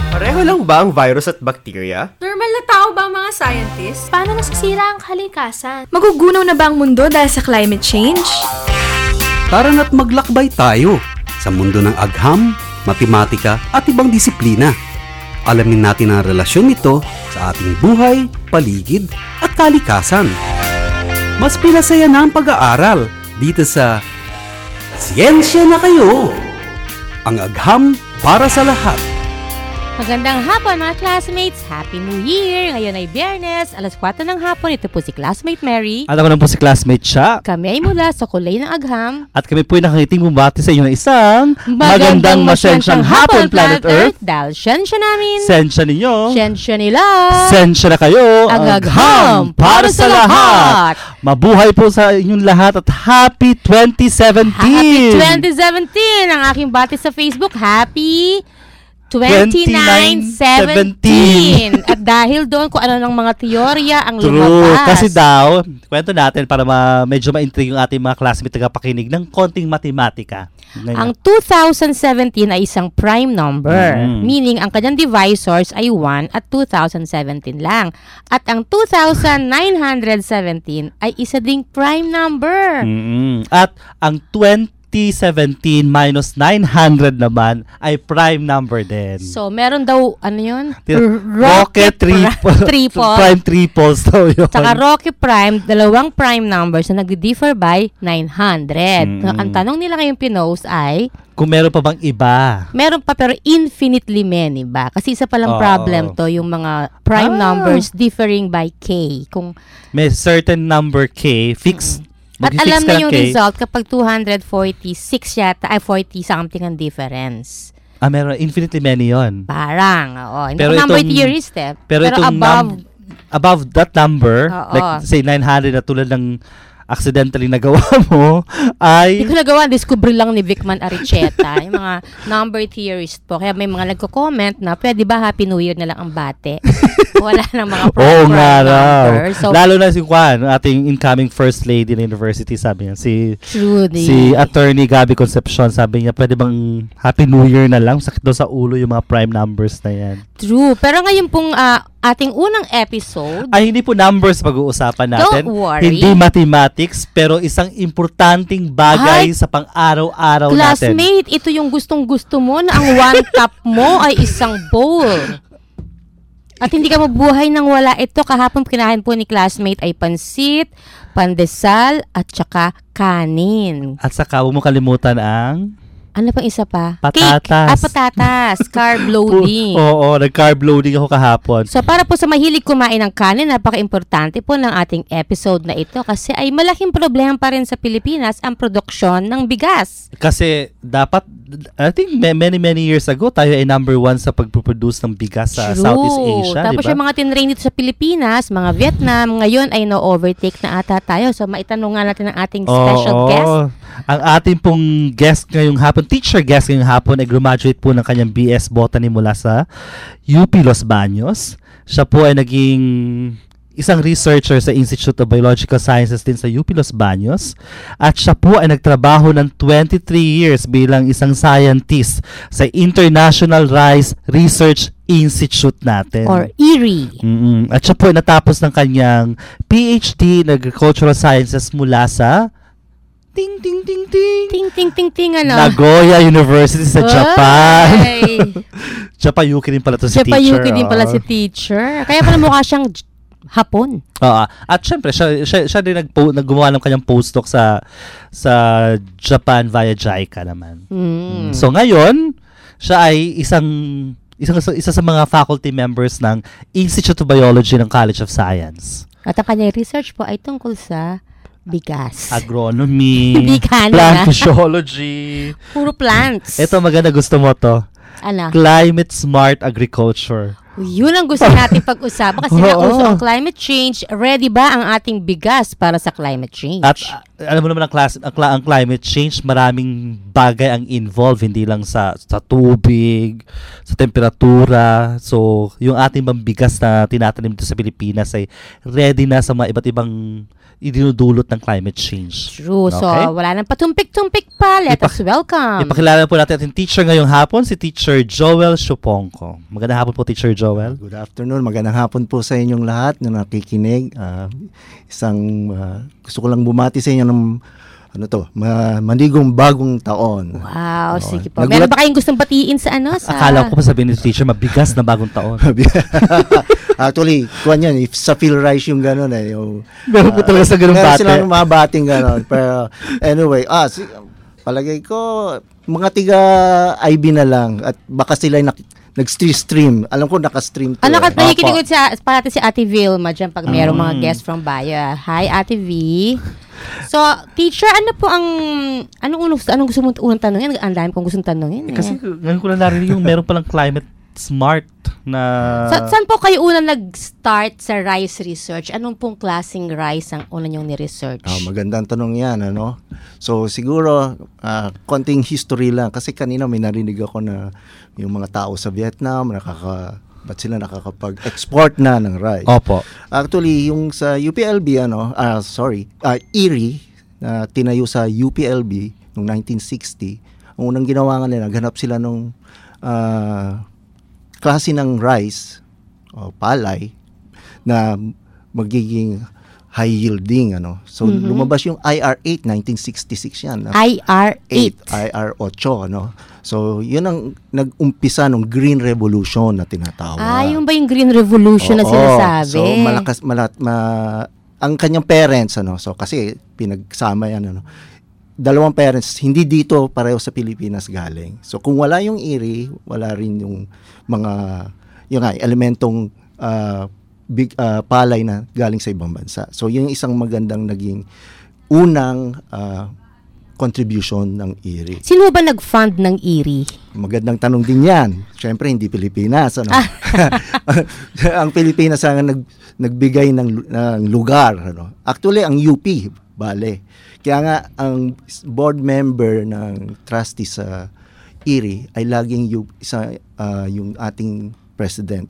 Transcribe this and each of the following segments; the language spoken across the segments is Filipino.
Pareho lang ba ang virus at bacteria? Normal na tao ba ang mga scientists? Paano nasisira ang kalikasan? Magugunaw na ba ang mundo dahil sa climate change? Tara na't maglakbay tayo sa mundo ng agham, matematika at ibang disiplina. Alamin natin ang relasyon nito sa ating buhay, paligid at kalikasan. Mas pinasaya na ang pag-aaral dito sa Siyensya na Kayo! Ang agham para sa lahat. Magandang hapon mga classmates! Happy New Year! Ngayon ay Biyernes, alas 4 ng hapon. Ito po si Classmate Mary. At ako na po si Classmate Cha. Kami ay mula sa Kulay ng Agham. At kami po ay nakangiting bumati sa inyo ng isang magandang masensyang hapon, Planet Earth. Dahil siyensya namin, Sensya ninyo. siyensya nila. Sensya na kayo. Ang agham para sa lahat. Mabuhay po sa inyong lahat at Happy 2017! Happy 2017! Ang aking bati sa Facebook, Happy 2917. At dahil doon kung ano ng mga teorya ang lumabas. Kasi daw, kwento natin para medyo ma-intrigue yung ating mga classmate tagapakinig ng konting matematika. Ang 2017 ay isang prime number. Meaning, ang kanyang divisors ay 1 at 2017 lang. At ang 2917 ay isa ding prime number. At ang 2017 minus 900 naman ay prime number din. So, meron daw, ano yun? Rocket triple. Prime triples daw yun. Saka Rocket Prime, dalawang prime numbers na nag-differ by 900. Ang tanong nila ngayong pinost ay, kung meron pa bang iba? meron pa pero infinitely many ba? Kasi isa palang problem to, yung mga prime numbers differing by K. Kung may certain number K, fixed. At alam na yung result kapag 246 yata, ay 40 something ang difference. Meron infinitely many yon. Parang, oo. Hindi Pero ko number itong- theorist eh. Pero itong above that number, Oo. like say 900 na tulad ng accidentally nagawa mo, Hindi ay ko nagawa, discover lang ni Vicman Aricheta, yung mga number theorist po. Kaya may mga nagko-comment na, pwede ba Happy New Year na lang ang bate? Wala nang mga oo prime nga raw. number. So, Lalo na si Juan, ating incoming first lady ng university, sabi niya, si truly. attorney Gabby Concepcion, sabi niya, pwede bang Happy New Year na lang? Sakit daw sa ulo yung mga prime numbers na yan. True. Pero ngayon pong ating unang episode, Ay, hindi po numbers pag-uusapan natin. Don't worry. Hindi mathematics, pero isang importanteng bagay sa pang-araw-araw natin. classmate, ito yung gustong-gusto mo na ang one cup mo ay isang bowl. At hindi ka mabuhay nang wala ito. Kahapon kinain po ni classmate ay pansit, pandesal, at saka kanin. At saka, huwag mo kalimutan ang Ano pang isa pa? Patatas. Cake. Patatas. Carb loading. Oo, nag-carb loading ako kahapon. So, para po sa mahilig kumain ng kanin, napaka-importante po ng ating episode na ito kasi ay malaking problema pa rin sa Pilipinas ang produksyon ng bigas. Kasi dapat, I think many years ago, tayo ay number 1 sa pagproduce ng bigas sa True. Southeast Asia, Tapos di ba? yung mga tinrain dito sa Pilipinas, mga Vietnam, ngayon ay no-overtake na ata tayo. So, maitanong nga natin ang ating special guest. Ang ating pong guest ngayong hapon, teacher guest ngayong hapon, ay graduate po ng kanyang BS Botany mula sa UP Los Baños. Siya po ay naging isang researcher sa Institute of Biological Sciences din sa UP Los Baños. At siya po ay nagtrabaho ng 23 years bilang isang scientist sa International Rice Research Institute natin. Or ERI. At siya po ay natapos ng kanyang PhD in Agricultural Sciences mula sa ting ting ting ting Ting, ting, ting, ting, ano? Nagoya University sa Japan. Ay! Japayuki din pala to si teacher. Japayuki din pala si teacher. Kaya pala mukha siyang Hapon. Oo. At syempre, siya din naggumawa ng kanyang postdoc sa Japan via JICA naman. So ngayon, siya ay isa sa mga faculty members ng Institute of Biology ng College of Science. At ang kanyang research po ay tungkol sa bigas. Agronomy, Bigano plant na. physiology. Puro plants. Ito maganda, gusto mo to. Ano? Climate smart agriculture. Yun ang gusto natin pag-usapan kasi nauso ang climate change. Ready ba ang ating bigas para sa climate change? At alam mo naman ang climate change, maraming bagay ang involved, hindi lang sa tubig, sa temperatura. So, yung ating bigas na tinatanim dito sa Pilipinas ay ready na sa mga iba't ibang idinudulot ng climate change. True. So, Okay. wala nang patumpik-tumpik pa. Let us welcome. Ipakilala po natin ating teacher ngayong hapon, si Teacher Joel Shupongko. Magandang hapon po, Teacher Joel. Good afternoon. Magandang hapon po sa inyong lahat na nakikinig. Gusto ko lang bumati sa inyo ng manigong bagong taon. Wow, sige po. Nagulat- Meron ba kayong gustong batiin sa sa... Akala ko pa sabihin ni Teacher, mabigas na bagong taon. Actually, kuwan yan, if sa Phil Rice yung gano'n yung... Meron po talaga sa ganung meron bate. silang mga bating gano'n. Pero anyway, palagay ko, mga tiga IB na lang at baka sila nag-stream. Alam ko naka-stream to. Nakikinig sa parati si Ate Vilma dyan pag mayroong mga guests from Bayo. Hi, Ate V. So, teacher, ano po anong gusto mong unang tanongin? Ang dami kong gustong tanongin. Kasi ngayon ko lang narinig yung meron palang climate smart na... Saan po kayo unang nag-start sa rice research? Anong pong klaseng rice ang una niyong ni-research? Magandang tanong yan, ano? So, siguro, konting history lang. Kasi kanina may narinig ako na yung mga tao sa Vietnam, ba't sila nakakapag-export na ng rice? Opo. Actually, yung sa UPLB, Erie, na tinayo sa UPLB noong 1960, ang unang ginawa nga nila, naghanap sila nung klase ng rice o palay na magiging high yielding, So, lumabas yung IR8, 1966 yan. IR8. IR8, So, yun ang nag-umpisa ng Green Revolution na tinatawag. Yung ba yung Green Revolution na sinasabi? So, ang kanyang parents, So, kasi pinagsama yan, Dalawang parents, hindi dito pareho sa Pilipinas galing. So, kung wala yung Erie, wala rin yung mga, elementong palay na galing sa ibang bansa. So, yung isang magandang naging unang contribution ng Erie. Sino ba nag-fund ng Erie? Magandang tanong din yan. Siyempre, hindi Pilipinas. Ang Pilipinas ang nagbigay ng lugar. Actually, ang UP, bale. Kaya nga, ang board member ng trustee sa Erie ay laging yung ating president.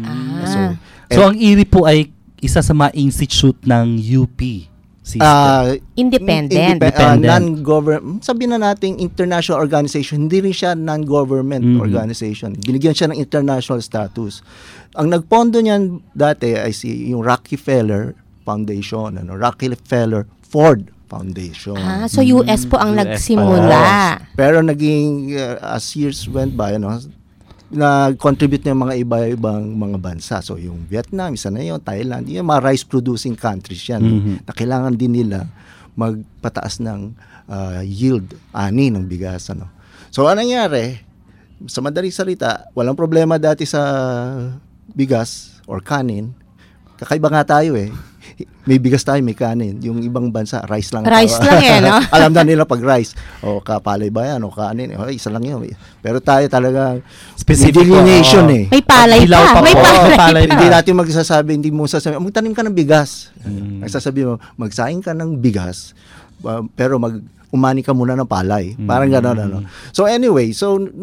So, ang Erie po ay isa sa mga institute ng UP system. Independent. Non-government, sabihin na natin international organization, hindi rin siya non-government organization. Binigyan siya ng international status. Ang nagpondo niyan dati ay yung Rockefeller Foundation, Rockefeller Ford Foundation. So US po ang nagsimula. Pero naging, as years went by, nag-contribute ng mga iba-ibang mga bansa. So, yung Vietnam, isa na yun, Thailand, yung mga rice-producing countries yan. Na kailangan din nila magpataas ng yield, ani ng bigas. So, anong nangyari? Sa madaling salita, walang problema dati sa bigas or kanin. Kakaiba nga tayo May bigas tayo, may kanin. Yung ibang bansa, rice lang. Rice lang Alam na nila pag rice. O kapalay ba yan? O kanin. Isa lang yun. Pero tayo talaga, Specific delineation May palay pa. May palay pa. Hindi natin magsasabi, hindi mo sasabi, magtanim ka ng bigas. Nagsasabi mo, magsaing ka ng bigas, pero umani ka muna ng palay. Parang gano'n. So anyway,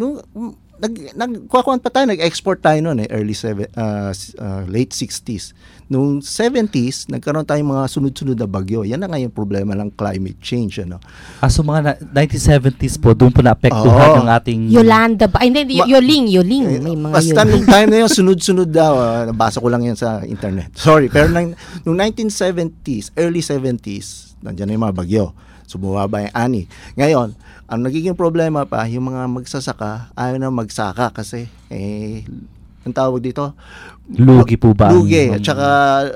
nagkukuhan pa tayo, nag-export tayo noon late 60s. Noong 70s, nagkaroon tayong mga sunod-sunod na bagyo. Yan na nga yung problema ng climate change. So mga 1970s po, doon po naapektuhan ng ating... Yolanda ba? Hindi, Yoling. May mga basta Yoling. nung time na yun, sunod-sunod daw. Nabasa ko lang yan sa internet. Sorry. Pero noong 1970s, early 70s, nandiyan na yung mga bagyo. So, bumaba yung ani. Ngayon, ang nagiging problema pa, yung mga magsasaka, ayaw na magsaka kasi, ang tawag dito? Lugi po ba? Lugi. At saka,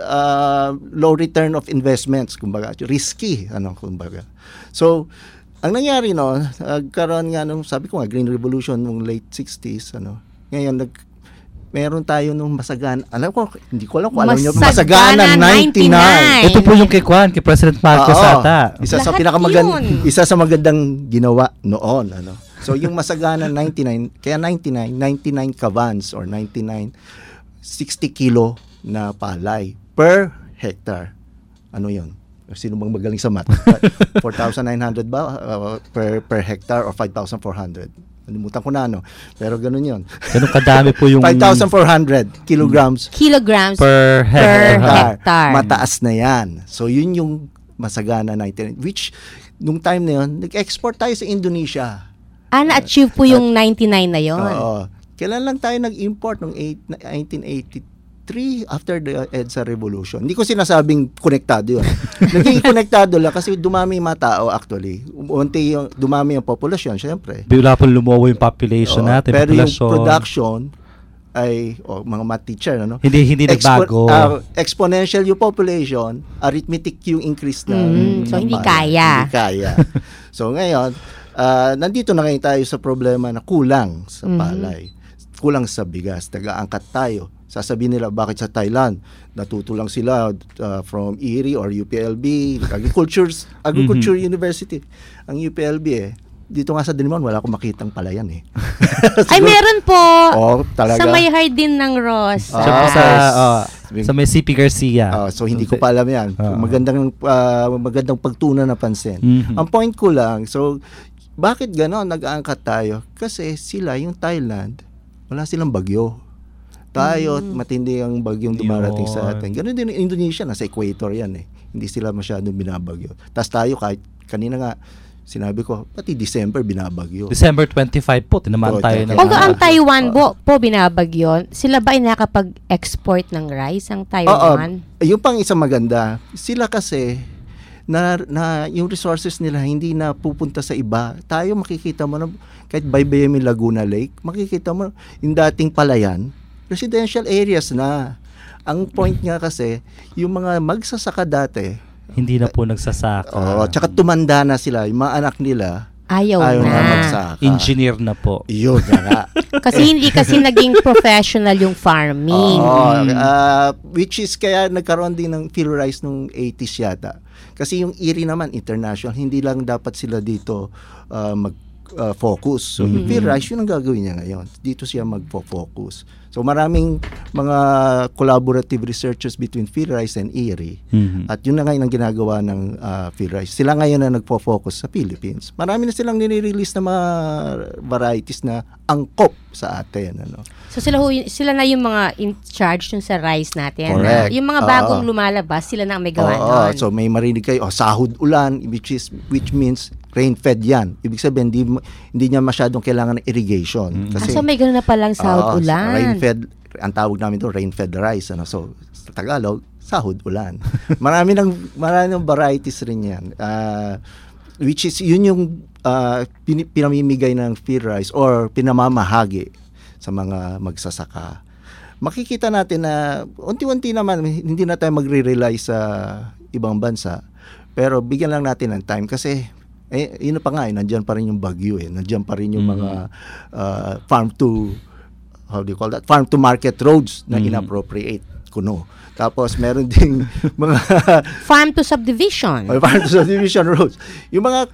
low return of investments, kumbaga. Risky, kumbaga. So, ang nangyari, nagkaroon nga sabi ko nga, Green Revolution nung late 60s, ngayon, meron tayo nung masagana. Hindi ko alam kung alam niyo. Masagana 99. Ito po yung kay President Marcos ata. Isa sa magandang ginawa noon. So, yung Masagana 99, kaya 99 kavans or 60 kilo na palay per hectare. Ano yun? Sino bang magaling sa math? 4,900 ba per hectare or 5,400? Nalimutan ko na Pero ganun yun. Ganun kadami po yung... 5,400 kilograms Kilograms per hectare. hectare. Mataas na yan. So, yun yung masagana 19, which nung time na yun, nag-export tayo sa Indonesia. Na-achieve po yung 99 na yon. Oo. Kailan lang tayo nag-import nung 1983 after the EDSA Revolution. Hindi ko sinasabing konektado yun. Naging konektado lang kasi dumami yung mga tao actually. Dumami yung populasyon, syempre. Bigla po lumuwa yung population natin. Pero yung populasyon. production ay mga math teacher, ano? Hindi nagbago. Exponential yung population, arithmetic yung increase na. So, hindi kaya. Hindi kaya. So, ngayon, nandito na ngayon tayo sa problema na kulang sa palay. Kulang sa bigas. Taga-angkat tayo. Sasabihin nila, bakit sa Thailand? Natutulang sila from ERI or UPLB, Agriculture University. Ang UPLB dito nga sa Dinimon, wala akong makitang palayan Ay, meron po. Talaga. Sa may Hardin ng Ross. Sa may CP Garcia. So hindi ko pa alam yan. Magandang pagtunan na pansin. Ang point ko lang, so bakit gano'n nag-aangkat tayo? Kasi sila, yung Thailand, wala silang bagyo. Tayo, matindi ang bagyong dumarating sa atin. Ganun din ang Indonesia, nasa equator yan Hindi sila masyadong binabagyo. Tapos tayo, kahit kanina nga, sinabi ko, pati December binabagyo. December 25 po, tinamaan tayo. Although ang Taiwan po binabagyo, sila ba ay nakapag-export ng rice ang Taiwan? Yung pang isang maganda, sila kasi, na yung resources nila hindi na pupunta sa iba. Tayo makikita mo na, kahit Baybayami Laguna Lake, makikita mo yung dating palayan, residential areas na. Ang point nga kasi, yung mga magsasaka dati, hindi na po nagsasaka. Tsaka tumanda na sila. Yung mga anak nila, ayaw na magsaka. Engineer na po. Yun na nga. Kasi hindi kasi naging professional yung farming. Which is kaya nagkaroon din ng field rice nung 80s yata. Kasi yung ERI naman, international, hindi lang dapat sila dito focus. So yung field rice, yun ang gagawin niya ngayon. Dito siya magpo-focus. So maraming mga collaborative researchers between field rice and ERI. At yun na ngayon ang ginagawa ng field rice. Sila ngayon na nagpo-focus sa Philippines. Marami na silang nire-release na mga varieties na angkop sa atin. So sila na yung mga in charge dun sa rice natin. Correct. Yung mga bagong lumalabas, sila na ang may gawa nun. So may marinig kayo, sahod ulan, which means rain-fed yan. Ibig sabihin, hindi niya masyadong kailangan ng irrigation. Kasi, so may gano'n na palang sahod ulan. Rain-fed, ang tawag namin doon, rain-fed rice. So, sa Tagalog, sahod ulan. Marami ng varieties rin yan. Which is, yun yung pinamimigay ng field rice or pinamamahagi sa mga magsasaka. Makikita natin na unti-unti naman, hindi na tayo magre-rely sa ibang bansa. Pero bigyan lang natin ng time kasi yun pa nga, nandiyan pa rin yung bagyo nandiyan pa rin yung mga farm to market roads na inappropriate kuno. Tapos meron ding mga farm to subdivision roads. Yung mga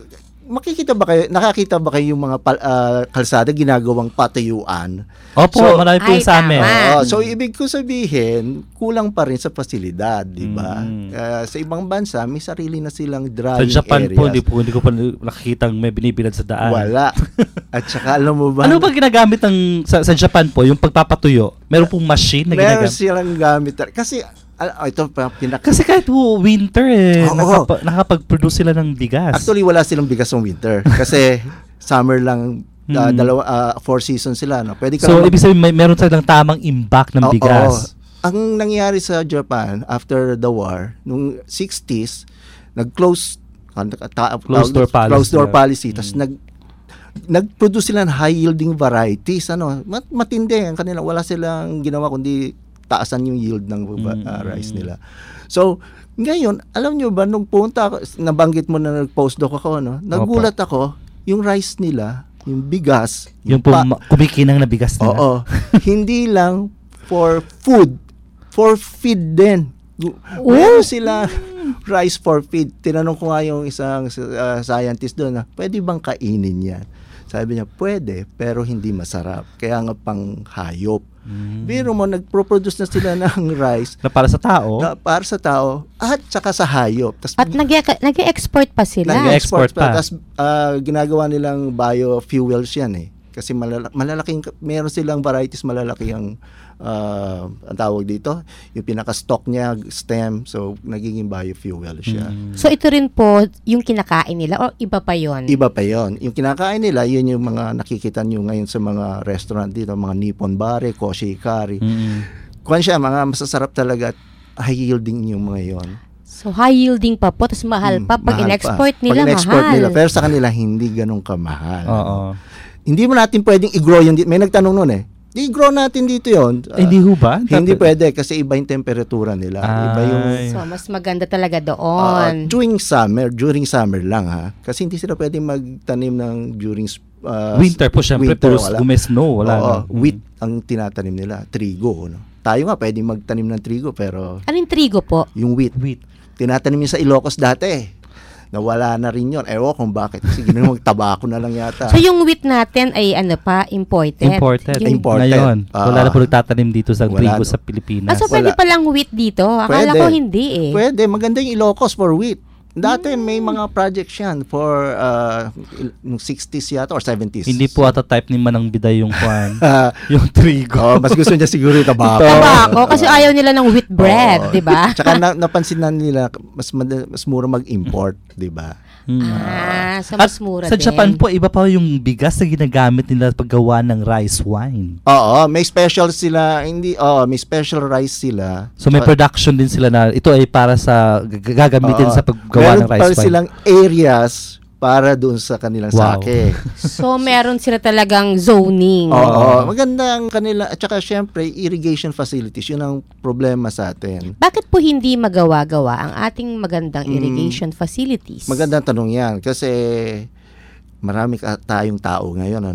nakakita ba kayo yung mga kalsada ginagawang patayuan? Opo, marami po sa amin. So ibig ko sabihin, kulang pa rin sa pasilidad, di ba? Sa ibang bansa, may sarili na silang drying sa Japan areas. hindi ko pa nakikita may binibilad sa daan. Wala. At saka alam mo ba? Ano ba ginagamit sa Japan po, yung pagpapatuyo? Meron pong machine na ginagamit? Meron silang gamit. Kasi ito kasi kahit winter nakapag-produce sila ng bigas. Actually, wala silang bigas ng winter. Kasi summer lang, 4 seasons sila. Pwede ka ibig sabihin, meron silang tamang imbak ng bigas. Ang nangyari sa Japan after the war, nung 60s, nag-close door policy. Tapos nag-produce sila ng high-yielding varieties. Matindi ang kanila. Wala silang ginawa kundi taasan yung yield ng rice nila. So, ngayon, alam nyo ba, nung punta ako, nabanggit mo na nag-postdoc ako, nagulat ako, yung rice nila, yung bigas, yung kumikinang na bigas nila. hindi lang for food, for feed din. Meron sila rice for feed. Tinanong ko nga yung isang scientist doon, pwede bang kainin yan? Sabi niya, pwede, pero hindi masarap. Kaya nga pang hayop. Biro mo, nagpo-produce na sila ng rice na para sa tao. At saka sa hayop. At nag-e-export pa sila. Nag-e-export pa. Tapos ginagawa nilang biofuels yan Kasi malalaking, meron silang varieties malalaki ang tawag dito, yung pinaka-stock niya, stem, so nagiging biofuel siya. So ito rin po yung kinakain nila o iba pa yon? Iba pa yon. Yung kinakain nila, yun yung mga nakikita nyo ngayon sa mga restaurant dito, mga Nippon Bare, Koshi Kari. Kung siya, mga masasarap talaga at high yielding yung mga yon. So high yielding pa po, tapos mahal pa. Pag Mahal in-export pa. nila, Pag in-export mahal. nila, pero sa kanila, hindi ganun kamahal. Oo. Hindi mo natin pwedeng i-grow yun. May nagtanong nun i-grow natin dito yun. Hindi ho ba? Hindi pwede kasi iba yung temperatura nila. Iba yung So mas maganda talaga doon. during summer lang ha. Kasi hindi sila pwedeng magtanim ng during Winter po syempre, winter, puro wala. snow, wala. Oo, no? wheat ang tinatanim nila, trigo. No? Tayo nga pwedeng magtanim ng trigo pero Anong trigo po? yung wheat. Tinatanim yun sa Ilocos dati. Nawala na rin yun. Ewan kung bakit. Kasi ginawang tabako na lang yata. So yung wheat natin ay imported? Imported. Yung- Imported. Ngayon, wala na po nagtatanim dito sa Wala trigo na. sa Pilipinas. So pwede Wala. palang wheat dito? Akala Pwede. ko hindi eh. Pwede. Maganda yung Ilocos for wheat. Dati may mga projects yan for nung 60s yata or 70s. Hindi po ata type ni Manang Biday yung kwan. Ah, yung trigo. mas gusto niya siguro yung tabako. Tabako, kasi ayaw nila ng wheat bread, Oo. di ba? Tsaka napansin na nila mas mura mag-import, di ba? So At mas mura sa din. Japan po, iba pa yung bigas na ginagamit nila paggawa ng rice wine. Oo, may special sila, may special rice sila. So may production din sila na ito ay para sa gagamitin sa paggawa ng rice Meron pa wine. silang areas para doon sa kanilang Wow. sake. So meron sila talagang zoning. Oo, maganda ang kanila. At saka syempre, irrigation facilities, yun ang problema sa atin. Bakit po hindi magawa-gawa ang ating magandang irrigation facilities? Magandang tanong yan kasi marami tayong tao ngayon.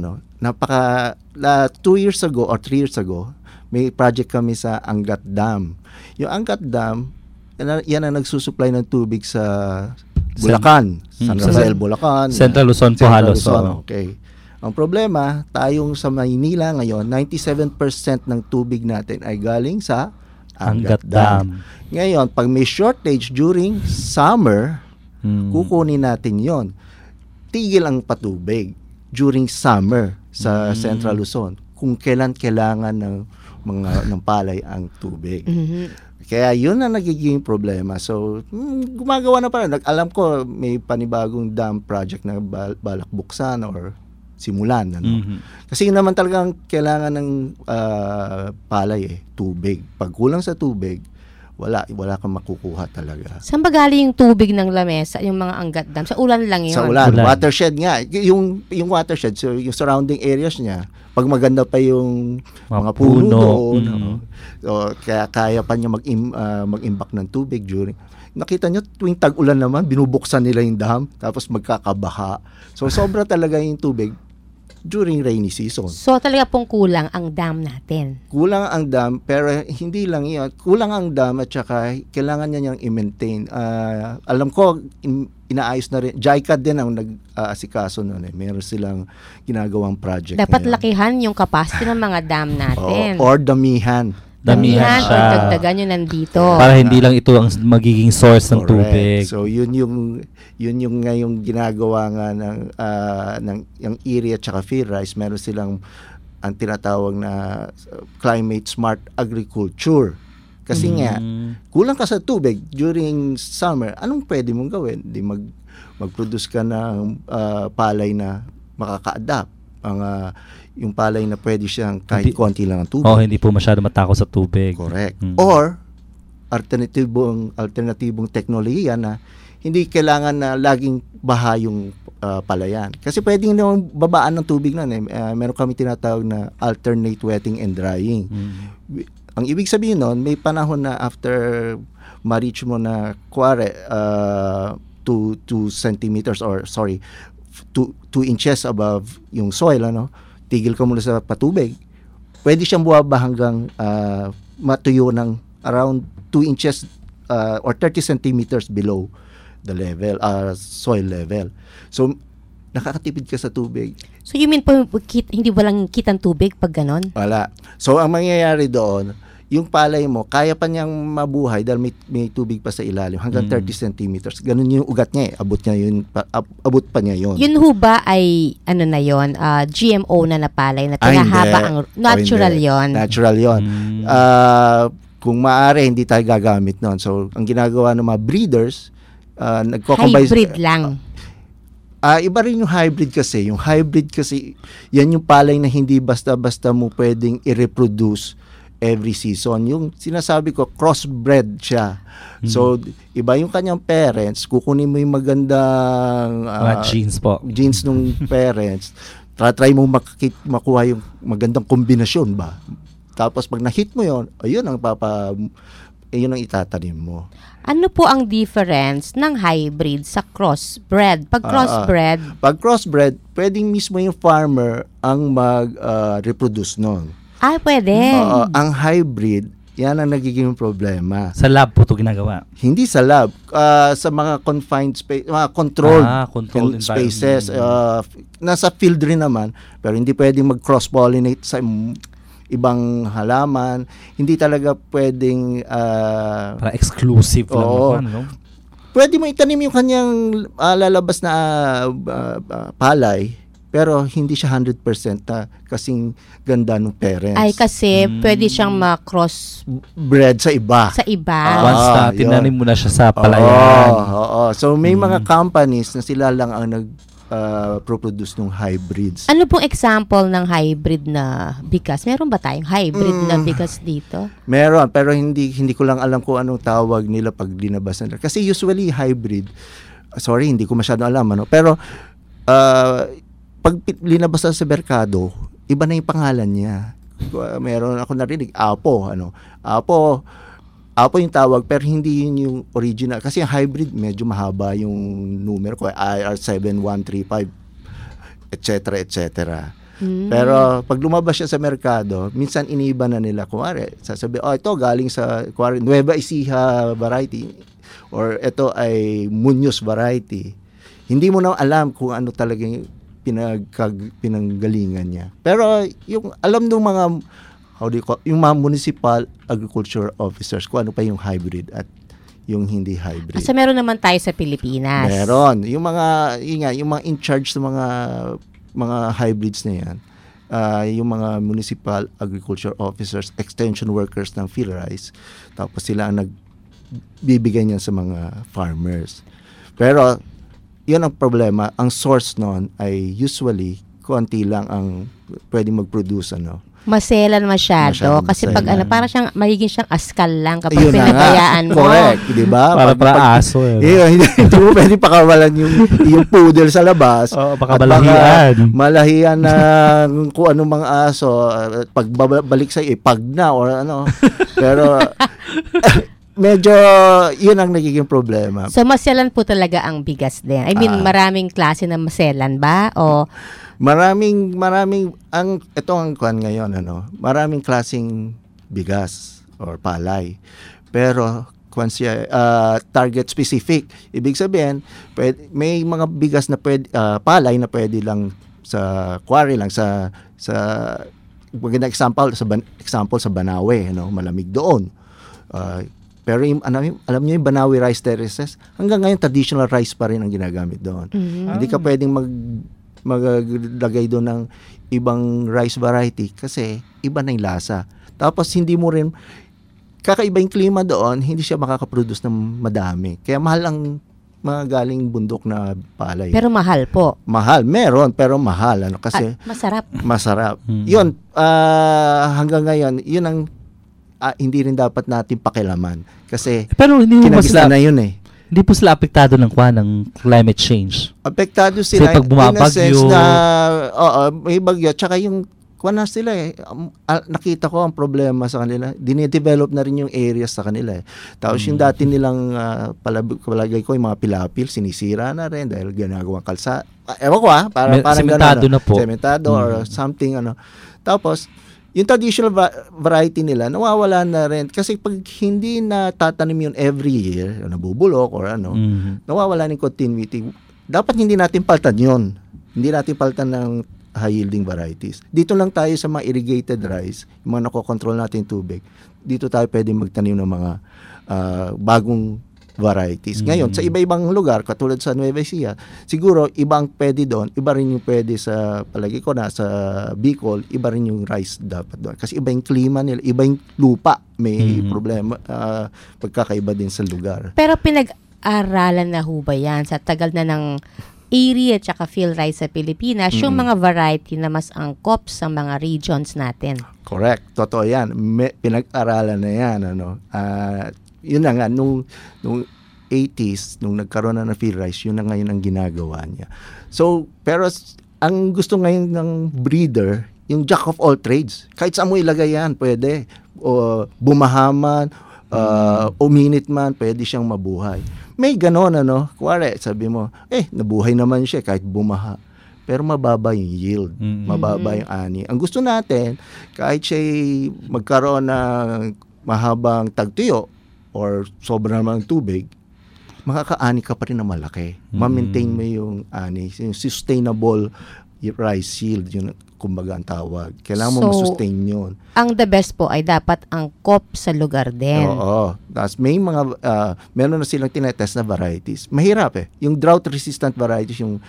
2 years ago or 3 years ago, may project kami sa Angat Dam. Yung Angat Dam, yan ang nagsusupply ng tubig sa Bulacan. San Rafael, Bulacan. Central Luzon po Central halos. Luzon, oo. okay. Ang problema, tayong sa Maynila ngayon, 97% ng tubig natin ay galing sa Angat Dam. Ngayon, pag may shortage during summer, kukunin natin yon. Tigil ang patubig during summer sa Central Luzon kung kailan kailangan ng palay ang tubig. Kaya yun ang nagiging problema. So, gumagawa na pala. Alam ko may panibagong dam project na balak buksan or simulan. Kasi yun naman talagang kailangan ng palay tubig. Pag kulang sa tubig, wala kang makukuha talaga. Saan ba galing yung tubig ng lamesa, yung mga Angat Dam? Sa ulan lang yun? Sa ulan. Ulan. Watershed nga. Yung watershed, so yung surrounding areas niya, pag maganda pa yung mga puno doon, so, kaya pa niya mag-imbak ng tubig during. Nakita niyo, tuwing tag-ulan naman, binubuksan nila yung dam, tapos magkakabaha. So, sobra talaga yung tubig during rainy season. So talaga pong kulang ang dam natin. Kulang ang dam, pero hindi lang yun. Kulang ang dam at saka kailangan niya niyang i-maintain. Alam ko, inaayos na rin. JICA din ang nag-asikaso nun. Meron silang ginagawang project. Dapat ngayon. lakihan yung capacity ng mga dam natin. Or damihan. Damihan o siya. dagdagan yun nandito. Para hindi lang ito ang magiging source ng Correct. tubig. So yun yung ngayong ginagawa nga ng yung area at saka field rice. Meron silang ang tinatawag na climate smart agriculture. Kasi nga kulang ka sa tubig during summer, anong pwede mong gawin? Di mag-produce ka ng palay na makaka-adapt. Yung palay na pwede siyang kahit konti lang ang tubig. Hindi po masyado matakot sa tubig. Correct. Or alternatibong teknolohiya na hindi kailangan na laging baha yung palayan. Kasi pwedeng naman babaan ng tubig na. Meron kami tinatawag na alternate wetting and drying. Ang ibig sabihin nun, may panahon na after ma-reach mo na 2 centimeters or 2 inches above yung soil, tigil ka muna sa patubig. Pwede siyang buwaba hanggang matuyo ng around 2 inches or 30 centimeters below the level, soil level. So, nakakatipid ka sa tubig. So you mean po, hindi walang kitang tubig pag ganon? Wala. So, ang mangyayari doon, yung palay mo, kaya pa niyang mabuhay dahil may tubig pa sa ilalim hanggang 30 centimeters. Ganun yung ugat niya abot pa niya yun. Yun ho ba ay, ano na yun, GMO na palay na tinahaba ang natural yon? Natural yon. Kung maaari, hindi tayo gagamit nun. So, ang ginagawa ng mga breeders, nagko-combine. Hybrid lang. Iba rin yung hybrid kasi. Yung hybrid kasi, yan yung palay na hindi basta-basta mo pwedeng i-reproduce every season. Yung sinasabi ko, crossbred siya. So, iba yung kanyang parents, kukunin mo yung magandang genes po. Genes ng parents. Try mo makuha yung magandang kombinasyon ba? Tapos pag na-hit mo yon, ayun ang ang itatanim mo. Ano po ang difference ng hybrid sa crossbred? Pag crossbred, pwedeng mismo yung farmer ang mag-reproduce nun. Pwede. Ang hybrid, yan ang nagiging problema. Sa lab po ito ginagawa? Hindi sa lab. Sa mga confined space, mga controlled spaces. Nasa field rin naman, pero hindi pwedeng mag-cross-pollinate sa ibang halaman. Hindi talaga pwedeng para exclusive lang naman, no? Pwede mo itanim yung kanyang lalabas na palay, pero hindi siya 100% na kasing ganda ng parents. Ay, kasi pwede siyang ma-cross bred sa iba. Once na tinanim mo na siya sa palayan. So may mga companies na sila lang ang produce ng hybrids. Ano pong example ng hybrid na bigas? Meron ba tayong hybrid na bigas dito? Meron, pero hindi ko lang alam kung anong tawag nila pag linabas nila. Kasi usually hybrid, hindi ko masyado alam, pero pag linabas na sa merkado, iba na yung pangalan niya. Meron ako narinig, Apo yung tawag, pero hindi yun yung original. Kasi yung hybrid, medyo mahaba yung numero ko, IR7135, etc. Pero pag lumabas siya sa merkado, minsan iniba na nila. Kumari, sasabi, ito galing sa Nueva Ecija variety, or ito ay Muñoz variety. Hindi mo na alam kung ano talaga yung pinanggalingan niya. Pero yung alam ng mga yung mga municipal agriculture officers kung ano pa yung hybrid at yung hindi hybrid. So meron naman tayo sa Pilipinas. Meron. Yung mga in charge sa mga hybrids na yan, yung mga municipal agriculture officers, extension workers ng PhilRice, tapos sila ang nagbibigay niyan sa mga farmers. Pero yun ang problema. Ang source nun ay usually konti lang ang pwedeng mag-produce Maselan masyado. Kasi pag parang magiging siyang askal lang kapag pinagayaan mo. Correct, di ba? Para aso. Hindi mo pwede pakawalan yung poodle sa labas. Baka malahian na kung anong mga aso. Pag babalik sa pag na or ano. Pero medyo yun ang nagiging problema. So maselan po talaga ang bigas din. I mean, maraming klase na maselan ba? O Maraming ito ang kuan ngayon maraming klaseng bigas or palay. Pero kuan siya target specific. Ibig sabihin, may mga bigas na palay na pwede lang sa quarry lang sa maganda example sa Banawe, malamig doon. Pero alam niyo yung Banawe rice terraces, hanggang ngayon traditional rice pa rin ang ginagamit doon. Hindi ka pwedeng maglagay doon ng ibang rice variety kasi iba na yung lasa. Tapos hindi mo rin, kakaiba yung klima doon, hindi siya makakaproduce ng madami. Kaya mahal ang mga galing bundok na palay. Pero mahal po. Mahal, meron, pero mahal. Kasi masarap. Masarap. Yun, hanggang ngayon, yun ang hindi rin dapat natin pakilaman. Kasi pero hindi mo na yun Hindi po sila apektado ng climate change. Apektado sila pag bumabagyo. May bagyo. Tsaka yung sila nakita ko ang problema sa kanila. Dine-develop na rin yung areas sa kanila Tapos yung dati nilang palagay ko yung mga pilapil, sinisira na rin dahil ginagawang kalsa. Ewan ko parang sementado na po. Sementado or something Tapos yung traditional variety nila, nawawala na rin. Kasi pag hindi na tatanim yun every year, nabubulok or nawawala ng continuity. Dapat hindi natin paltan yun. Hindi natin paltan ng high-yielding varieties. Dito lang tayo sa mga irrigated rice, yung mga nakokontrol natin yung tubig. Dito tayo pwede magtanim ng mga bagong varieties. Ngayon, sa iba-ibang lugar, katulad sa Nueva Ecija, siguro, ibang pwede doon, iba rin yung pwede sa, palagi ko na, sa Bicol, iba rin yung rice dapat doon. Kasi iba yung klima nila, iba yung lupa, may problema, pagkakaiba din sa lugar. Pero pinag-aralan na ho ba yan sa tagal na ng area at saka field rice sa Pilipinas, yung mga variety na mas angkop sa mga regions natin? Correct. Totoo yan. Pinag-aralan na yan. Yun na nga, nung 80s, nung nagkaroon na ng field rice, yun na ngayon ang ginagawa niya. So, pero ang gusto ngayon ng breeder, yung jack of all trades. Kahit saan mo ilagay yan, pwede. O bumahaman, uminit man, pwede siyang mabuhay. May ganon, kuwari, sabi mo, nabuhay naman siya kahit bumaha. Pero mababa yung yield, mababa yung ani. Ang gusto natin, kahit siya magkaroon ng mahabang tagtuyo, or sobra naman ng tubig, makakaani ka pa rin na malaki. Ma-maintain mo yung ani, yung sustainable rice yield, yun kumbaga ang tawag. Kailangan mo ma-sustain yun. Ang the best po ay dapat angkop sa lugar din. Oo. Tapos may mga, meron na silang tinetest na varieties. Mahirap Yung drought-resistant varieties, yung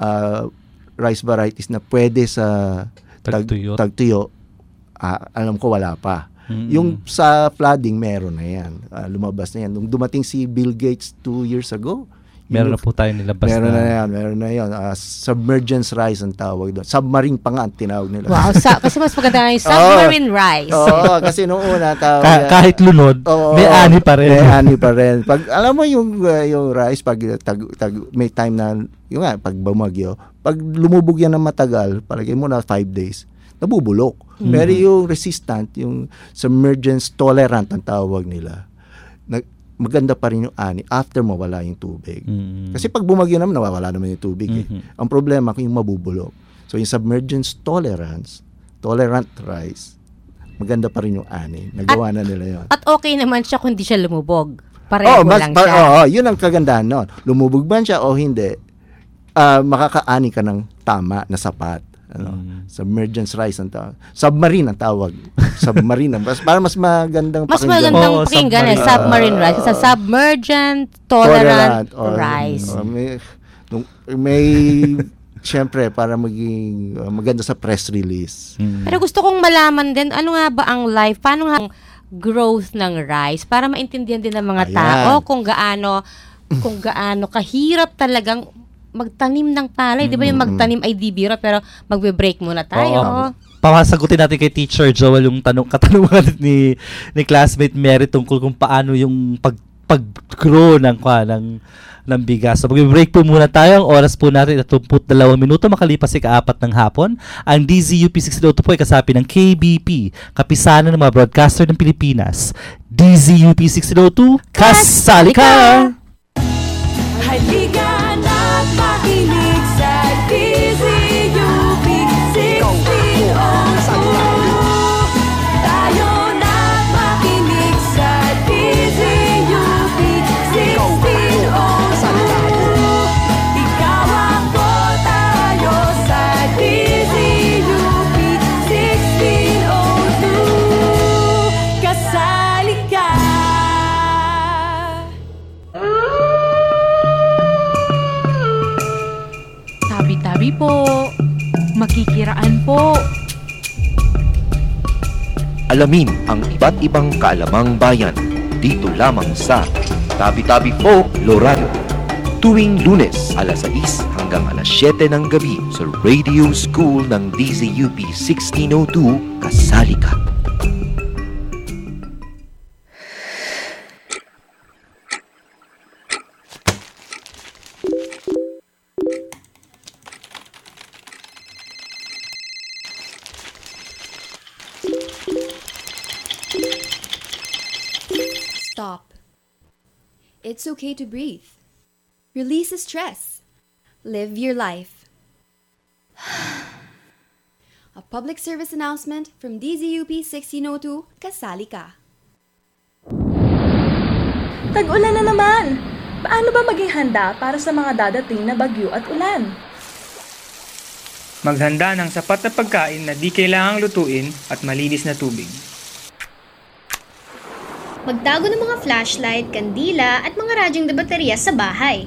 rice varieties na pwede sa tagtuyo, alam ko wala pa. Yung sa flooding, meron na yan. Lumabas na yan. Nung dumating si Bill Gates 2 years ago, meron na po tayo nilabas meron na yan. Submergence rice ang tawag doon. Submarine pa nga ang tinawag nila. Wow, kasi mas maganda na yung submarine rice. Oo, kasi nung una kahit lunod, may ani pa rin. May ani pa rin. Pag alam mo yung rice, pag may time na, yung nga, pag bumagyo, pag lumubog yan ng matagal, palagay mo na 5 days, nabubulok. Pero yung resistant, yung submergence tolerant ang tawag nila, maganda pa rin yung ani after mawala yung tubig. Kasi pag bumagyo naman, nawawala naman yung tubig. Ang problema kung yung mabubulok. So yung submergence tolerant rice, maganda pa rin yung ani. Nagawa na nila yun. At okay naman siya kung hindi siya lumubog. Pareho lang siya. Yun ang kagandahan nun. Lumubog ba siya o hindi, makakaani ka ng tama na sapat. Submergence rice ang tawag. Submarine ang tawag. Submarine. Para mas magandang mas magandang pakinggan submarine rice. Sa submergent tolerant rice. May syempre, para maging maganda sa press release. Pero gusto kong malaman din, ano nga ba ang life? Paano nga ang growth ng rice? Para maintindihan din ng mga tao kung gaano kahirap talagang magtanim ng palay. Di ba yung magtanim ay di biro, pero magbe-break muna tayo. Pasagutin natin kay Teacher Joel yung katanungan ni classmate Mary tungkol kung paano yung pag-grow ng bigas. So magbe-break po muna tayo. Ang oras po natin 32 minuto makalipas ika-4 ng hapon. Ang DZUP 602 po ay kasapi ng KBP, kapisanan ng mga broadcaster ng Pilipinas. DZUP 602, kasali ka! Halika na't makinig sa DZUP 1602. Tayo na't makinig sa DZUP 1602. Ikaw ako, tayo sa DZUP 1602. Kasali ka. Tabi-tabi po. Makikiraan po. Alamin ang iba't ibang kaalamang bayan dito lamang sa Tabi-Tabi Po Lorayo. Tuwing Lunes, alas 6 hanggang alas 7 ng gabi sa Radio School ng DZUP 1602, kasali ka. Stop. It's okay to breathe. Release the stress. Live your life. A public service announcement from DZUP 1602, kasali ka. Tag-ulan na naman! Paano ba maging handa para sa mga dadating na bagyo at ulan? Maghanda ng sapat na pagkain na di kailangang lutuin at malinis na tubig. Magtago ng mga flashlight, kandila at mga radyong de baterya sa bahay.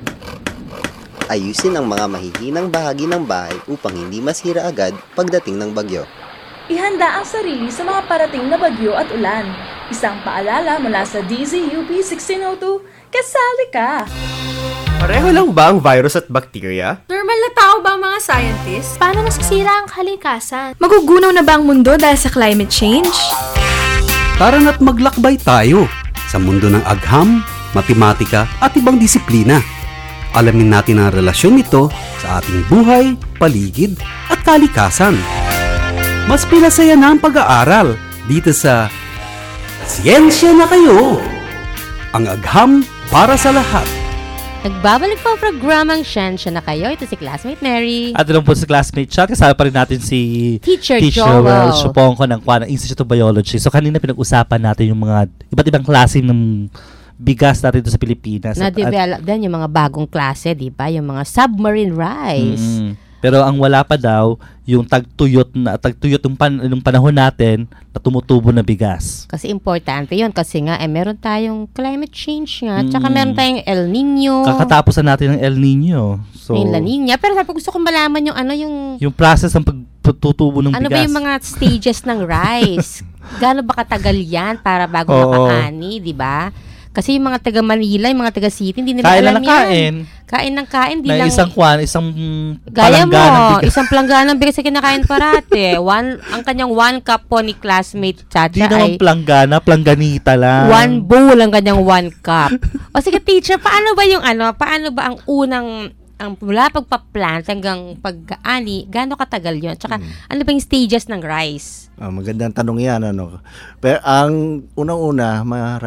Ayusin ang mga mahihinang bahagi ng bahay upang hindi masira agad pagdating ng bagyo. Ihanda ang sarili sa mga parating na bagyo at ulan. Isang paalala mula sa DZUP 1602, kasali ka! Pareho lang ba ang virus at bacteria? Normal na tao ba ang mga scientists? Paano nasisira ang kalikasan? Magugunaw na ba ang mundo dahil sa climate change? Tara na't maglakbay tayo sa mundo ng agham, matematika at ibang disiplina. Alamin natin ang relasyon nito sa ating buhay, paligid at kalikasan. Mas pinasaya na ang pag-aaral dito sa Siyensya na Kayo! Ang agham para sa lahat. Nagbabalik po ang programang Siyensya na Kayo. Ito si Classmate Mary. At doon po si Classmate Chat. Kasama pa rin natin si Teacher Joel Joel Supongko ng Institute of Biology. So kanina pinag-usapan natin yung mga iba't ibang klase ng bigas natin dito sa Pilipinas. Na-develop din yung mga bagong klase, di ba? Yung mga submarine rice. Pero ang wala pa daw, yung tagtuyot yung panahon natin na tumutubo na bigas. Kasi importante yun. Kasi nga, meron tayong climate change nga. Tsaka meron tayong El Nino. Kakatapos na natin ng El Nino. So, yung La Nina. Pero sabi, gusto kong malaman yung process ng pagtutubo ng bigas. Ano ba yung mga stages ng rice? Gaano ba katagal yan para bago makaani, di ba? Kasi yung mga taga Manila, yung mga taga City, hindi nila alam yan. Kain ng kain. Di lang, isang gaya mo, isang plangganang bigas na kinakain parate. Ang kanyang 1 cup po ni Classmate Chacha di naman planggana, plangganita lang. 1 bowl ang kanyang 1 cup. O sige teacher, paano ba ang unang mula pagpa-plant hanggang pag-ani, gaano katagal yun? Tsaka ano ba yung stages ng rice? Magandang tanong yan. Pero ang unang-una,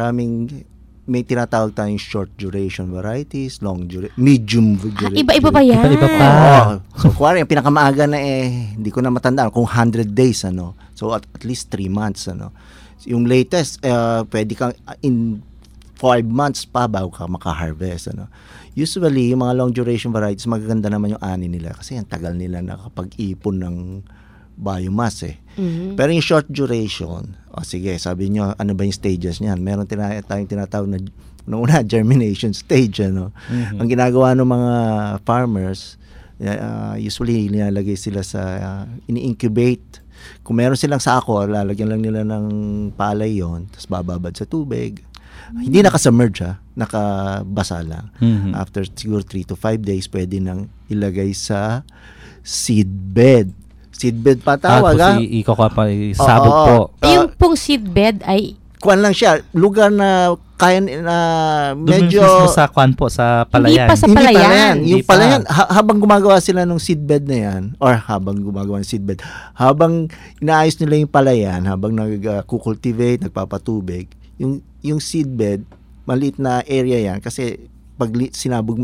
may tinatawag tayong short duration varieties, medium duration. Iba-iba pa yan. Iba pa. So, kuwari, yung pinakamaaga na hindi ko na matandaan kung 100 days, So, at least 3 months, Yung latest, pwede kang in 5 months pa bago ka maka-harvest, Usually, yung mga long duration varieties, magaganda naman yung ani nila kasi ang tagal nila nakapag-ipon ng biomass Pero yung short duration, sige, sabi nyo, ano ba yung stages niyan? Meron tayong tinatawag na una, germination stage. Ang ginagawa ng mga farmers, usually nilalagay sila sa ini-incubate. Kung meron silang sako, lalagyan lang nila ng palay yon, tapos bababad sa tubig. Hindi naka-submerge, nakabasa lang. After siguro 3 to 5 days, pwede nang ilagay sa seedbed. Seedbed pa tawag, sabog po. Yung pong seedbed ay kuwan lang siya, lugar na kaya na medyo sa kuwan po, sa palayan. Hindi pa sa palayan. Yung palayan, habang gumagawa sila ng seedbed na yan, or habang gumagawa ng seedbed, habang inaayos nila yung palayan, habang nagkukultivate, nagpapatubig, yung seedbed, maliit na area yan, kasi pag sinabog mo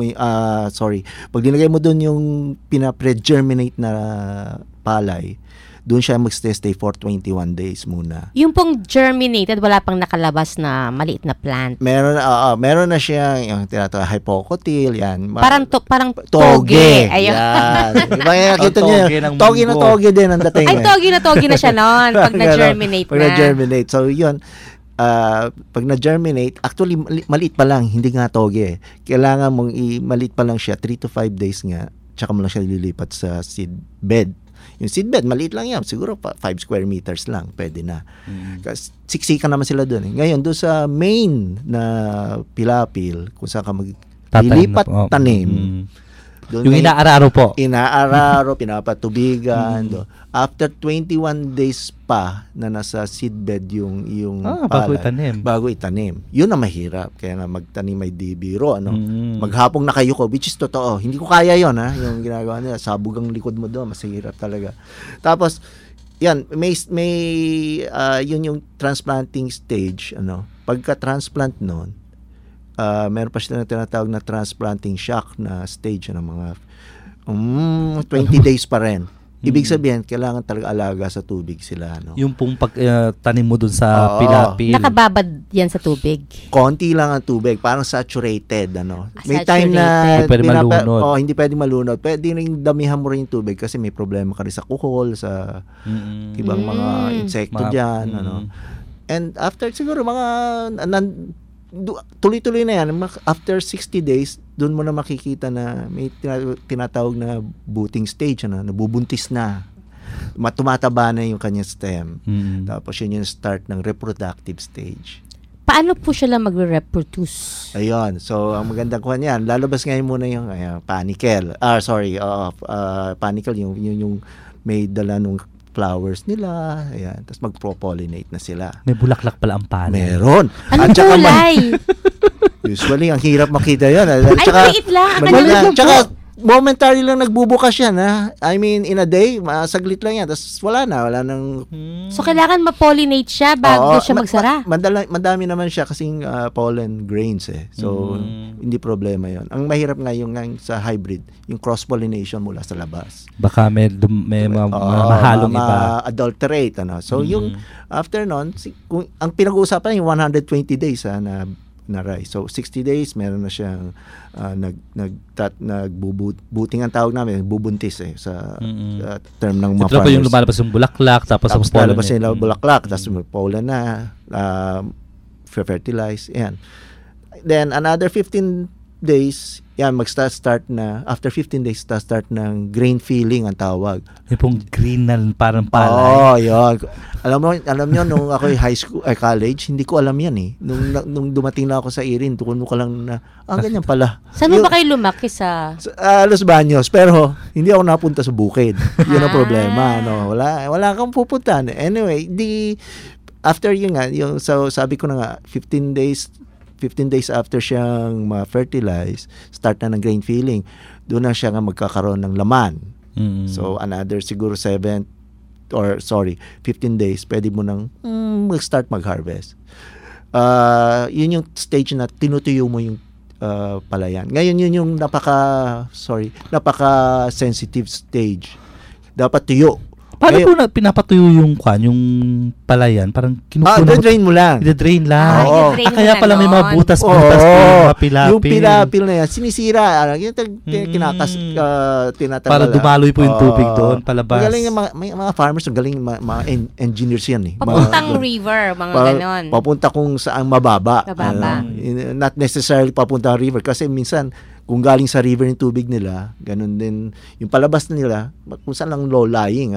pag dinagay mo doon yung pinapre-germinate na palay, doon siya magstay for 21 days muna. Yung pong germinated, wala pang nakalabas na maliit na plant. Meron na siya yung tinatawag hypocotyl, yan. Parang toge. Ayun. Yan. Diba nakita niyo? Toge din ang dating. Ay, toge na siya noon pag na-germinate Pag na-germinate. So, yun. Pag na-germinate, actually, maliit pa lang, hindi nga toge. Kailangan mong maliit pa lang siya, 3 to 5 days nga, tsaka mo lang siya lilipat sa seed bed. Yung seedbed, maliit lang yan. Siguro 5 square meters lang. Pwede na. Kasi siksikan naman sila doon. Ngayon, doon sa main na pilapil, kung saan ka maglilipat tanim. Yung inaararo po. Inaararo, pinapatubigan. After 21 days pa na nasa seedbed yung palay, bago itanim. Yun ang mahirap. Kaya nga magtanim may biro. Maghapong nakayuko, which is totoo. Hindi ko kaya yon yung ginagawa nila. Sabog ang likod mo doon. Masahirap talaga. Tapos, yan, may yun yung transplanting stage. Pagka-transplant nun, meron pa sila na tinatawag na transplanting shock na stage ng mga 20 days pa rin. Ibig sabihin, kailangan talaga alaga sa tubig sila. No? Yung pong tanim mo dun sa pilapil. Nakababad yan sa tubig. Konti lang ang tubig, parang saturated. Ano? May Saturated. time na Hindi pwede malunod. hindi pwede malunod. Pwede rin damihan mo rin yung tubig kasi may problema ka rin sa kuhol, sa ibang mga insekto dyan. Ano? And after siguro tuloy-tuloy na yan. After 60 days, doon mo na makikita na may tinatawag na booting stage, nabubuntis na. Tumataba na yung kanyang stem. Tapos yun yung start ng reproductive stage. Paano po siya lang magre-reproduce? Ayun. So, ang magandang kuha niyan, lalabas ngayon muna yung panicle. Panicle, yung may dala nung flowers nila. Ayan. Tapos mag-propollinate na sila. May bulaklak pala ang palay. Meron. Anong kulay? Usually, ang hirap makita yun. Ay, maliit lang. Tsaka, momentary lang nagbubukas yan. I mean, in a day, saglit lang yan. Tapos wala nang... So, kailangan ma-pollinate siya bago siya magsara? Madami naman siya kasing pollen grains eh. So, hindi problema yon. Ang mahirap nga yung sa hybrid, yung cross-pollination mula sa labas. Baka may mahalong iba. Adulterate. So, yung after nun, ang pinag-uusapan yung 120 days na rice. So 60 days meron na siyang nagbubuting ang tawag namin, bubuntis sa term ng mga farmers. Ito pa yung lumalabas yung bulaklak tapos lalabas yung bulaklak tapos pollen na fertilize yan. Then another 15 days yan mag-start na after 15 days start ng grain filling ang tawag. Yung pong green na parang palay. Yun. Alam niyo nung ako college, hindi ko alam yan eh. Nung dumating na ako sa Irin, tukon mo ka lang na ganyan pala. Saan ba kayo lumaki sa Los Baños, pero hindi ako napunta sa bukid. Yun ang problema, no. Wala kang pupuntahan. Anyway, after yun nga, so sabi ko na nga 15 days after siyang ma-fertilize, start na ng grain filling. Doon na siya nga magkakaroon ng laman. So, another siguro 15 days, pwede mo nang mag-start mag-harvest. Yun yung stage na tinutuyo mo yung palayan. Ngayon, yun yung napaka-sensitive stage. Dapat tuyo. Paano po pinapatuyo yung palayan? Parang kinukuha drain mo lang. I-drain lang. Kaya pala may mga butas po mga pilapil. Yung pilapil na yan, sinisira. Tinatanggal. Para dumaloy po yung tubig doon, palabas. Magaling may mga farmers, magaling mga engineers yan eh. Papuntang river, mga ganon. Papunta kung saan mababa. Not necessarily papunta river kasi minsan kung galing sa river yung tubig nila, ganun din yung palabas nila, kung saan lang low-lying,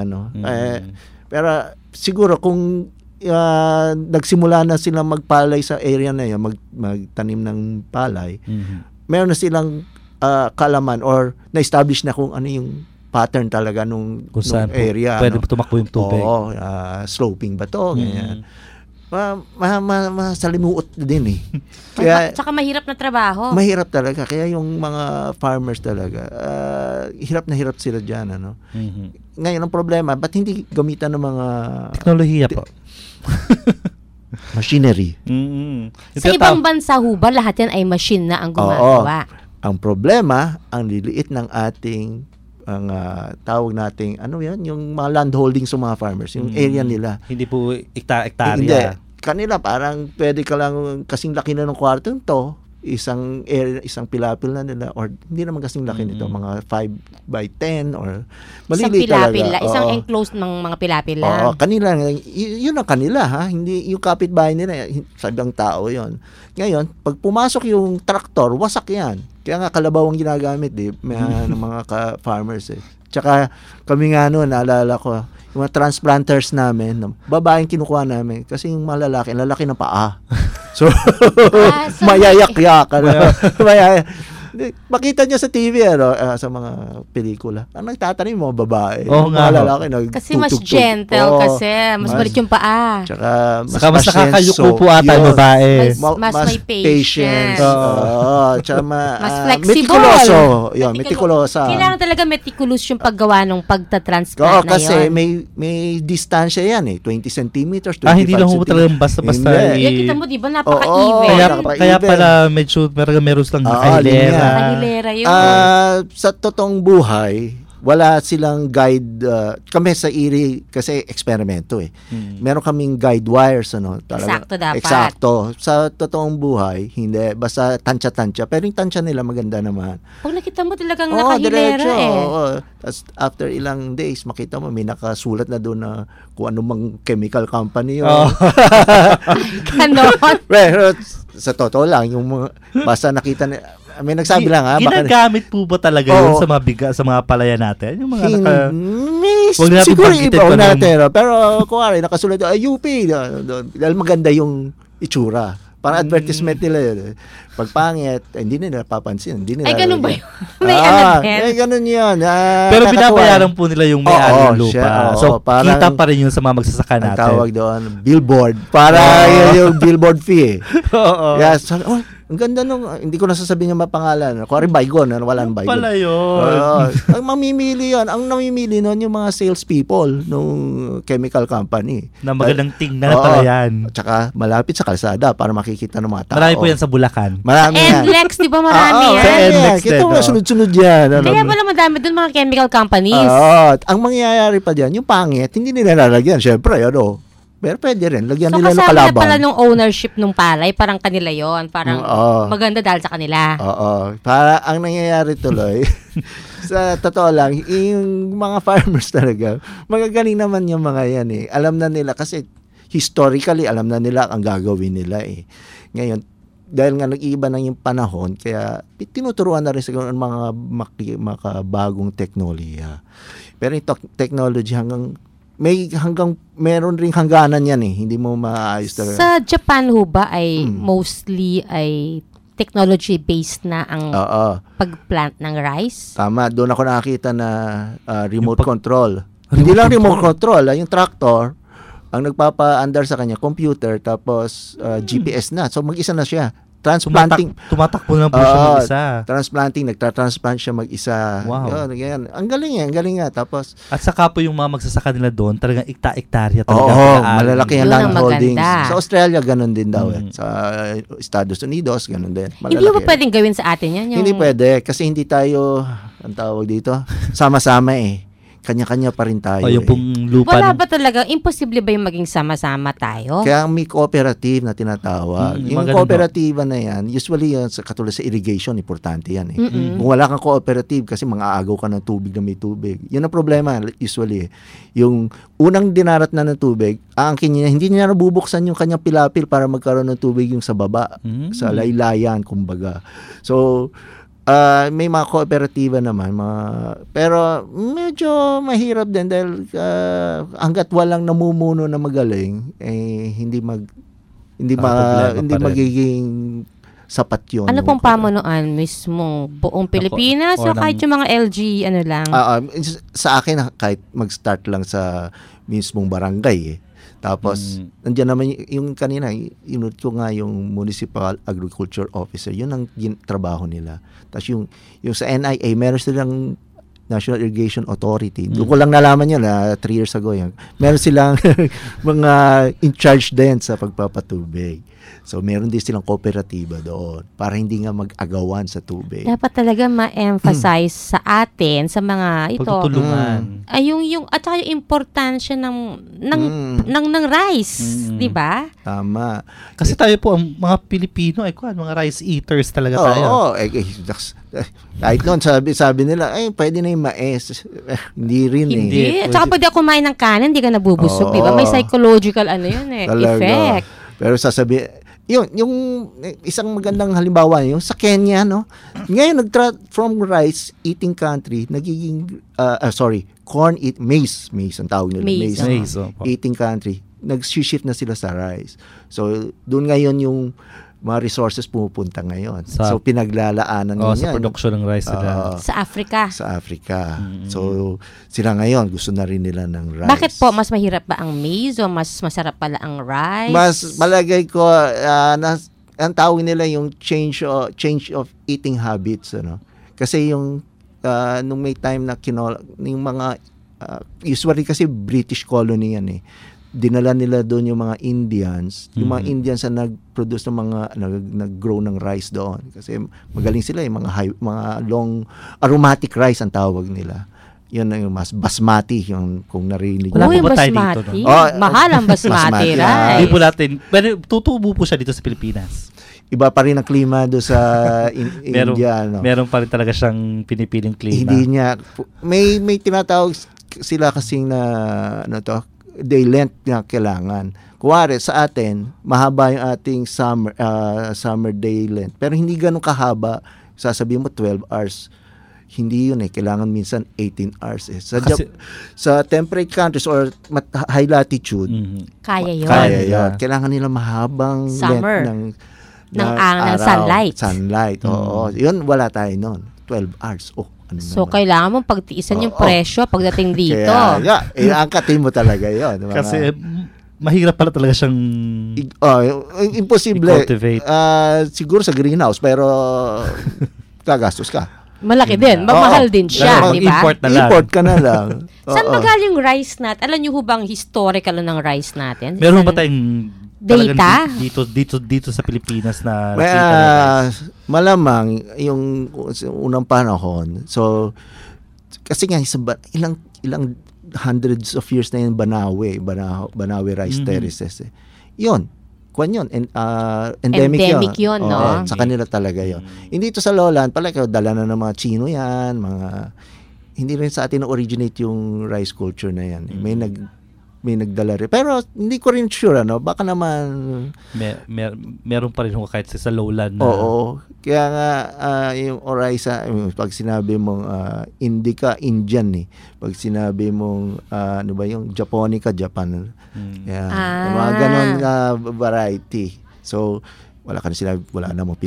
pero siguro kung nagsimula na silang magpalay sa area na yun, magtanim ng palay, meron na silang kaalaman or na-establish na kung ano yung pattern talaga nung area. Pwede tumakbo yung tubig. Sloping ba to? Ganyan. Masalimuot din eh. Kaya, tsaka mahirap na trabaho. Mahirap talaga. Kaya yung mga farmers talaga, hirap na hirap sila dyan. Ngayon, ang problema, ba't hindi gamitan ng mga... teknolohiya po. Machinery. Sa ibang bansa ho ba, lahat yan ay machine na ang gumagawa? Ang problema, ang liliit ng ating tawag nating yung mga land holdings ng mga farmers, yung area nila. Hindi po hektarya. Hindi. Kanila parang pwede ka lang kasing laki na ng kwartong to, isang pilapil na nila, or hindi naman kasing laki nito, mga 5x10 or maliliit talaga. Isang enclosed ng mga pilapil lang. Kanila, yun ang kanila hindi yung kapitbahay nila, sabi ng tao yon. Ngayon, pag pumasok yung traktor, wasak yan. Kaya nga kalabaw ang ginagamit ng mga farmers eh. Tsaka kami nga naalala ko, yung mga transplanters namin, babaeng kinukuha namin kasi yung mga lalaki ng paa. So, mayayak-yak. Makita niyo sa TV, sa mga pelikula. Ang nagtatanim mo, babae. Nga. Lalaki, kasi mas gentle kasi. Mas malit yung paa. Tsaka mas nakakayuko po ata yung babae. Mas may patience. Tsaka mas flexible. Metikuloso. Metikulosa. Kailangan talaga meticulous yung paggawa ng pagtatransplant na yun. Kasi may distansya yan 20 centimeters, 25 hindi lang po talagang basta-basta. Kita mo, di ba, napaka-even. Kaya pala medyo meron lang hilera. Hilera yun. Sa totoong buhay, wala silang guide. Kami sa Erie, kasi eksperimento eh. Meron kaming guide wires, ano. Eksakto dapat. Eksakto. Sa totoong buhay, hindi. Basta tansya-tansya. Pero yung tansya nila maganda naman. Pag nakita mo talagang nakahilera diretso, eh. Tapos after ilang days, makita mo, may nakasulat na doon na kung anumang chemical company yun. Ganon. Pero sa totoo lang, yung mga, basta nakita na, may nagsabi lang ginagamit po ba talaga yun sa mga sa mga palaya natin? Yung mga wag natin siguro iba natin. Pero kuwari, nakasulat UP. Dahil maganda yung itsura. Parang advertisement nila yun. Pag pangit, hindi nila papansin. Hindi nila ganun ba yun? May ganun yun. Pero binabayaran po nila yung may-ari ng lupa. So, parang, kita pa rin yun sa mga magsasaka natin. Ang tawag doon, billboard. Para yung billboard fee. Yes. Ang ganda nung, hindi ko nasasabihin yung mapangalan. Kuwari Baygon, walang Baygon. Pala yun. Ang mamimili yan. Ang namimili nun yung mga salespeople nung chemical company. Na magandang tingnan na pala yan. Tsaka malapit sa kalsada para makikita ng mga tao. Marami po yan sa Bulacan. Marami yan. NLEX, di ba marami yan? Sa NLEX din. Kita mo, sunod-sunod yan. Kaya pala madami dun mga chemical companies. Ang mangyayari pa dyan, yung pangit, hindi nila lalagyan. Siyempre, pero pwede rin. Lagyan nila ng kalaban. So, kasama na pala nung ownership nung palay, parang kanila yon, parang maganda dahil sa kanila. Para ang nangyayari tuloy, sa totoo lang, yung mga farmers talaga, magagaling naman yung mga yan eh. Alam na nila, kasi historically, alam na nila ang gagawin nila eh. Ngayon, dahil nga nag-iiba na yung panahon, kaya tinuturuan na rin sa mga makabagong teknolohiya. Pero yung technology meron ring hangganan yan eh. Hindi mo maayos talaga. Sa Japan ho ba ay mostly ay technology-based na ang pagplant ng rice? Tama. Doon ako nakakita na remote control. Hindi lang remote control. Yung tractor, ang nagpapa-andar sa kanya, computer, tapos GPS na. So mag-isa na siya. Transplanting. Tumatakbo na po siya mag-isa. Transplanting, nagtra-transplant siya mag-isa. Wow. Yun. Ang galing nga. Tapos, at saka po yung mga magsasaka nila doon, talagang ektarya talaga. Malalaki ang land holdings. Sa Australia, ganun din daw. Sa Estados Unidos, ganun din. Malalaki. Hindi ba pwedeng gawin sa atin yan? Hindi pwede. Kasi hindi tayo, ang tawag dito, sama-sama eh. Kanya-kanya pa rin tayo. Yung pong lupa. Wala ba talaga? Imposible ba yung maging sama-sama tayo? Kaya may cooperative na tinatawag. Yung cooperative na yan, usually yan, katulad sa irrigation, importante yan eh. Kung wala kang cooperative, kasi mang-aagaw ka ng tubig na may tubig. Yun ang problema, usually. Yung unang dinarat na ng tubig, aangkin niya, hindi niya nabubuksan yung kanyang pilapil para magkaroon ng tubig yung sa baba. Sa laylayan, kumbaga. So, may mga kooperatiba naman, pero medyo mahirap din dahil hanggat walang namumuno na magaling, hindi magiging sapat yun. Ano pong pamunuan mismo? Buong Pilipinas o kahit yung mga LG, ano lang? Sa akin, kahit mag-start lang sa mismong barangay eh. Tapos, nandiyan naman yung kanina, inut ko nga yung Municipal Agriculture Officer. Yun ang trabaho nila. Tapos yung sa NIA, meron silang National Irrigation Authority. Doon ko lang nalaman yun, 3 years ago yan. Meron silang mga in charge din sa pagpapatubig. So, meron din silang kooperatiba doon para hindi nga mag-agawan sa tubig. Dapat talaga ma-emphasize sa atin, sa mga ito. Pagtutulungan. Ay, at saka yung importansya ng rice. Di ba? Tama. Kasi tayo po, ang mga Pilipino, mga rice eaters talaga tayo. Oo. Kahit noon, sabi nila, pwede na yung mais. Hindi rin eh. Hindi. At saka pwede ako kumain ng kanin, hindi ka nabubusog. Di ba? May psychological effect. Pero yung isang magandang halimbawa, yung sa Kenya, no? Ngayon, from rice eating country, nagiging, maize ang tawag nila. Maize eating country. Nag-shift na sila sa rice. So, doon ngayon yung mga resources pumupunta ngayon. So, pinaglalaanan sa production ng rice nila. Sa Africa. Sa Africa. So, sila ngayon, gusto na rin nila ng rice. Bakit po? Mas mahirap ba ang maize o mas masarap pala ang rice? Mas malagay ko, ang tawag nila yung change of eating habits. Kasi yung, nung may time na yung mga, usually kasi British colony yan eh. Dinala nila doon yung mga Indians. Yung mga Indians na nag-produce ng mga nag-grow ng rice doon kasi magaling sila mga long aromatic rice ang tawag nila. Yun ang mas basmati yung kung narinig. Wala Uy, po ba tayo basmati? dito, no? Mahal ang basmati rice. Hindi po natin, pero tutubo po siya dito sa Pilipinas. Iba pa rin ang klima do sa India. No? Meron pa rin talaga siyang pinipiling klima. Hindi niya, may tinatawag sila kasing na, day length na kailangan. Kuwari, sa atin, mahaba yung ating summer day length. Pero hindi ganun kahaba. Sasabihin mo 12 hours. Hindi yun Kailangan minsan 18 hours sa temperate countries or high latitude, Kaya yun. Kaya yun. Kailangan nila mahabang Summer. length ng ng araw, sunlight. Oo. Yun, wala tayo noon. 12 hours. Ano So, naman? kailangan mong pagtiisan yung presyo pagdating dito. Kaya, angkatin mo talaga yun. Kasi, mahirap pala talaga siyang imposible. i-cultivate. Siguro sa greenhouse, pero gagastos ka. Malaki din. Mamahal din siya, di ba? Import ka na lang. Saan ba galing rice nat? Alam niyo ho bang historical ng rice natin? Meron ba tayong data dito sa Pilipinas na malamang yung unang panahon. So kasi nga ilang hundreds of years na yung Banawe rice terraces. Yun. Endemic yun, no? Sa kanila talaga yun. Hindi ito sa lowland, dala na ng mga Chino yan, hindi rin sa atin na-originate yung rice culture na yan. May nagdala rin. Pero hindi ko rin sure, baka naman meron pa rin kahit sa lowland na. Oo. Kaya nga yung Orisa, pag sinabi mong Indica, Indian Pag sinabi mong yung Japonica, Japan. Yung mga ganon variety. So wala ka na sinabi, wala namang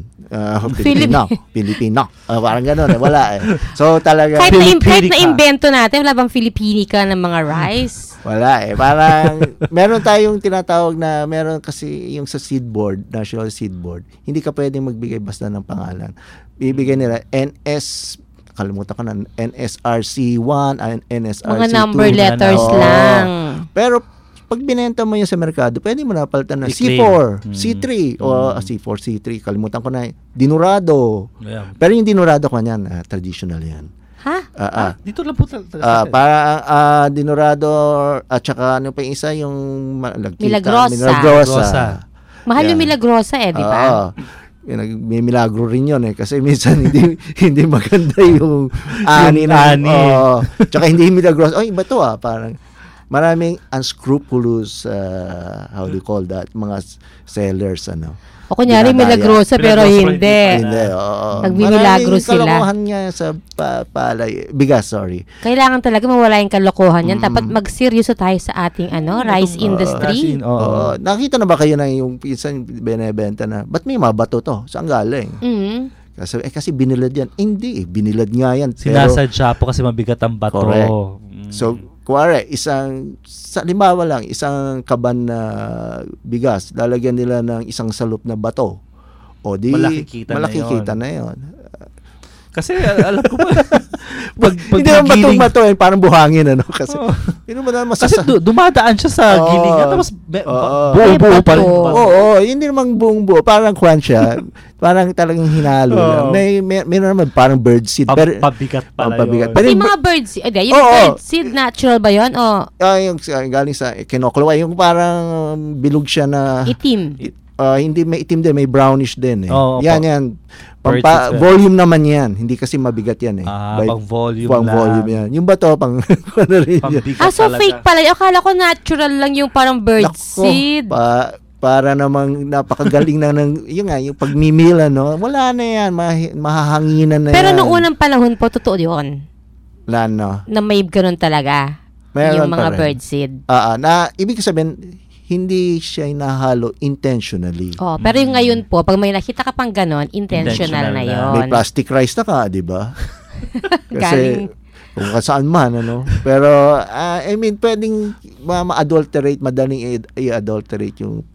Filipino. Parang gano'n wala So talaga kahit na-invento natin, wala bang Filipinica ng mga rice? Wala parang meron tayong tinatawag na, meron kasi yung sa seed board, National Seed Board, hindi ka pwedeng magbigay basta ng pangalan. Bibigay nila kalimutan ko na, NSRC1, NSRC2. Mga number letters lang. Pero pag binenta mo yun sa merkado, pwede mo napalitan na C4, C3, o C4, C3. Kalimutan ko na. Dinurado. Yeah. Pero yung dinurado ko niyan, traditional yan. Ha? Dito lang po para dinurado, at saka ano pa yung isa, yung Milagrosa. Mahal yung Milagrosa di ba? May milagro rin yun kasi minsan hindi maganda yung ani. Tsaka hindi milagrosa. Iba to parang maraming unscrupulous, how do you call that, mga sellers, O kunyari Milagrosa pero hindi. Nagmimilagro sila. Kalokohan nga sa palay. Bigas, sorry. Kailangan talaga mawala yung kalokohan yan. Dapat mag-seryoso tayo sa ating rice industry. Nakita na ba kayo na yung pinsan benebenta na, ba't may mga bato to? Saan galing? Kasi binilad yan. Hindi binilad nga yan. Sinasadya po kasi mabigat ang bato. Correct. So, kuwari, halimbawa lang, isang kaban na bigas, lalagyan nila ng isang salop na bato. O di, malaki kita na yun. Kasi alam ko ba, hindi naman bato parang buhangin, Kasi, kasi dumadaan siya sa gilingan, tapos buo-buo pa rin. Hindi naman buong buo, parang kwan siya. Parang talagang hinalo lang. May naman parang bird seed. Pabigat pala yun. Yung mga bird seed, bird seed natural ba yun? Yung galing sa kinokoloy, yung parang bilog siya na itim. Hindi, may itim din, may brownish din yan. Volume naman yan. Hindi kasi mabigat yan pang volume yan. Yung bato, pang so fake pala. Akala ko natural lang yung parang bird seed. Para namang napakagaling na yung pagmimila, wala na yan. Mahahanginan na yan. Pero noong unang panahon po, totoo yun. Na may ganun talaga. Meron yung mga bird seed. Ibig sabihin, hindi siya inahalo intentionally. Pero yung ngayon po, pag may nakita ka pang ganon, intentional na yun. May plastic rice na ka, di ba? Kasi kung saan man, Pero, pwedeng ma-adulterate, madaling i-adulterate yung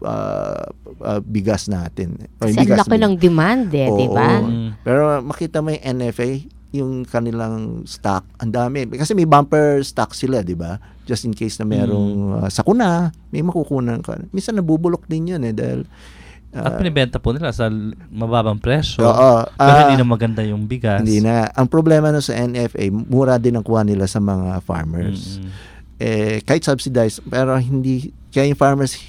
bigas natin. Kasi ang laki ng demand, di ba? Pero makita mo yung NFA, yung kanilang stock, ang dami. Kasi may bumper stock sila, di ba? Just in case na merong sakuna, may makukunan ka. Minsan nabubulok din yun dahil At pinibenta po nila sa mababang presyo. Oo. Pero hindi na maganda yung bigas. Hindi na. Ang problema no sa NFA, mura din ang kuha nila sa mga farmers. Kahit subsidized, pero hindi, kaya yung farmers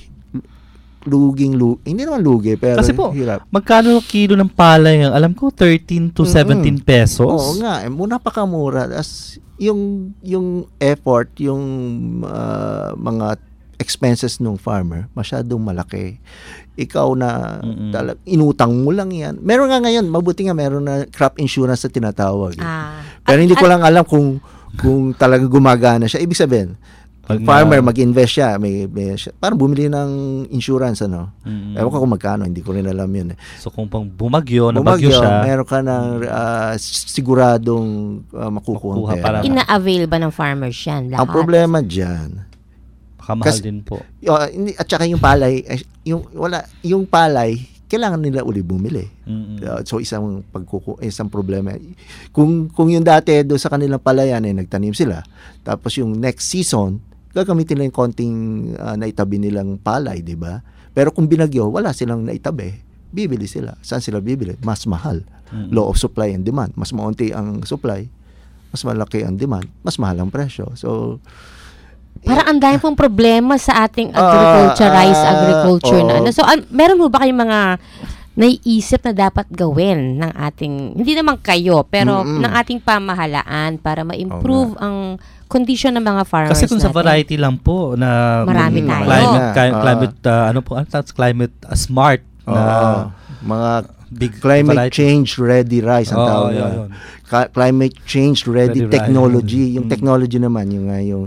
hindi naman lugi, pero kasi po, hirap. Magkano kilo ng palay? Alam ko, 13 to 17 pesos. Oo nga, napakamura. As yung effort, yung mga expenses ng farmer, masyadong malaki. Ikaw na inutang mo lang yan. Meron nga ngayon, mabuti nga meron na crop insurance na tinatawag. Pero hindi ko lang alam kung talaga gumagana siya. Ibig sabihin, farmer mag-invest siya, parang bumili ng insurance ewan ko kung magkano, hindi ko rin alam yun. So kung pang bumagyo siya, meron ka ng siguradong makukuha pera. Ina-avail ba ng farmers yan lahat? Ang problema dyan, mahal din po. At saka yung palay, yung palay, kailangan nila uli bumili. So isang problema. Kung yung dati doon sa kanilang palayan nagtanim sila, tapos yung next season gagamitin nila yung konting naitabi nilang palay, di ba? Pero kung binagyo, wala silang naitabi. Bibili sila. Saan sila bibili? Mas mahal. Law of supply and demand. Mas maunti ang supply, mas malaki ang demand, mas mahal ang presyo. So parang ang dami pong problema sa ating agriculturized agriculture na. So, meron mo ba kayong mga naiisip na dapat gawin ng ating, hindi naman kayo, pero ng ating pamahalaan para ma-improve ang condition ng mga farmers kasi kung natin? Sa variety lang po na marami tayo. Climate smart na mga big climate change ready rice ang tawag yun. Climate change ready technology. Yung technology naman yung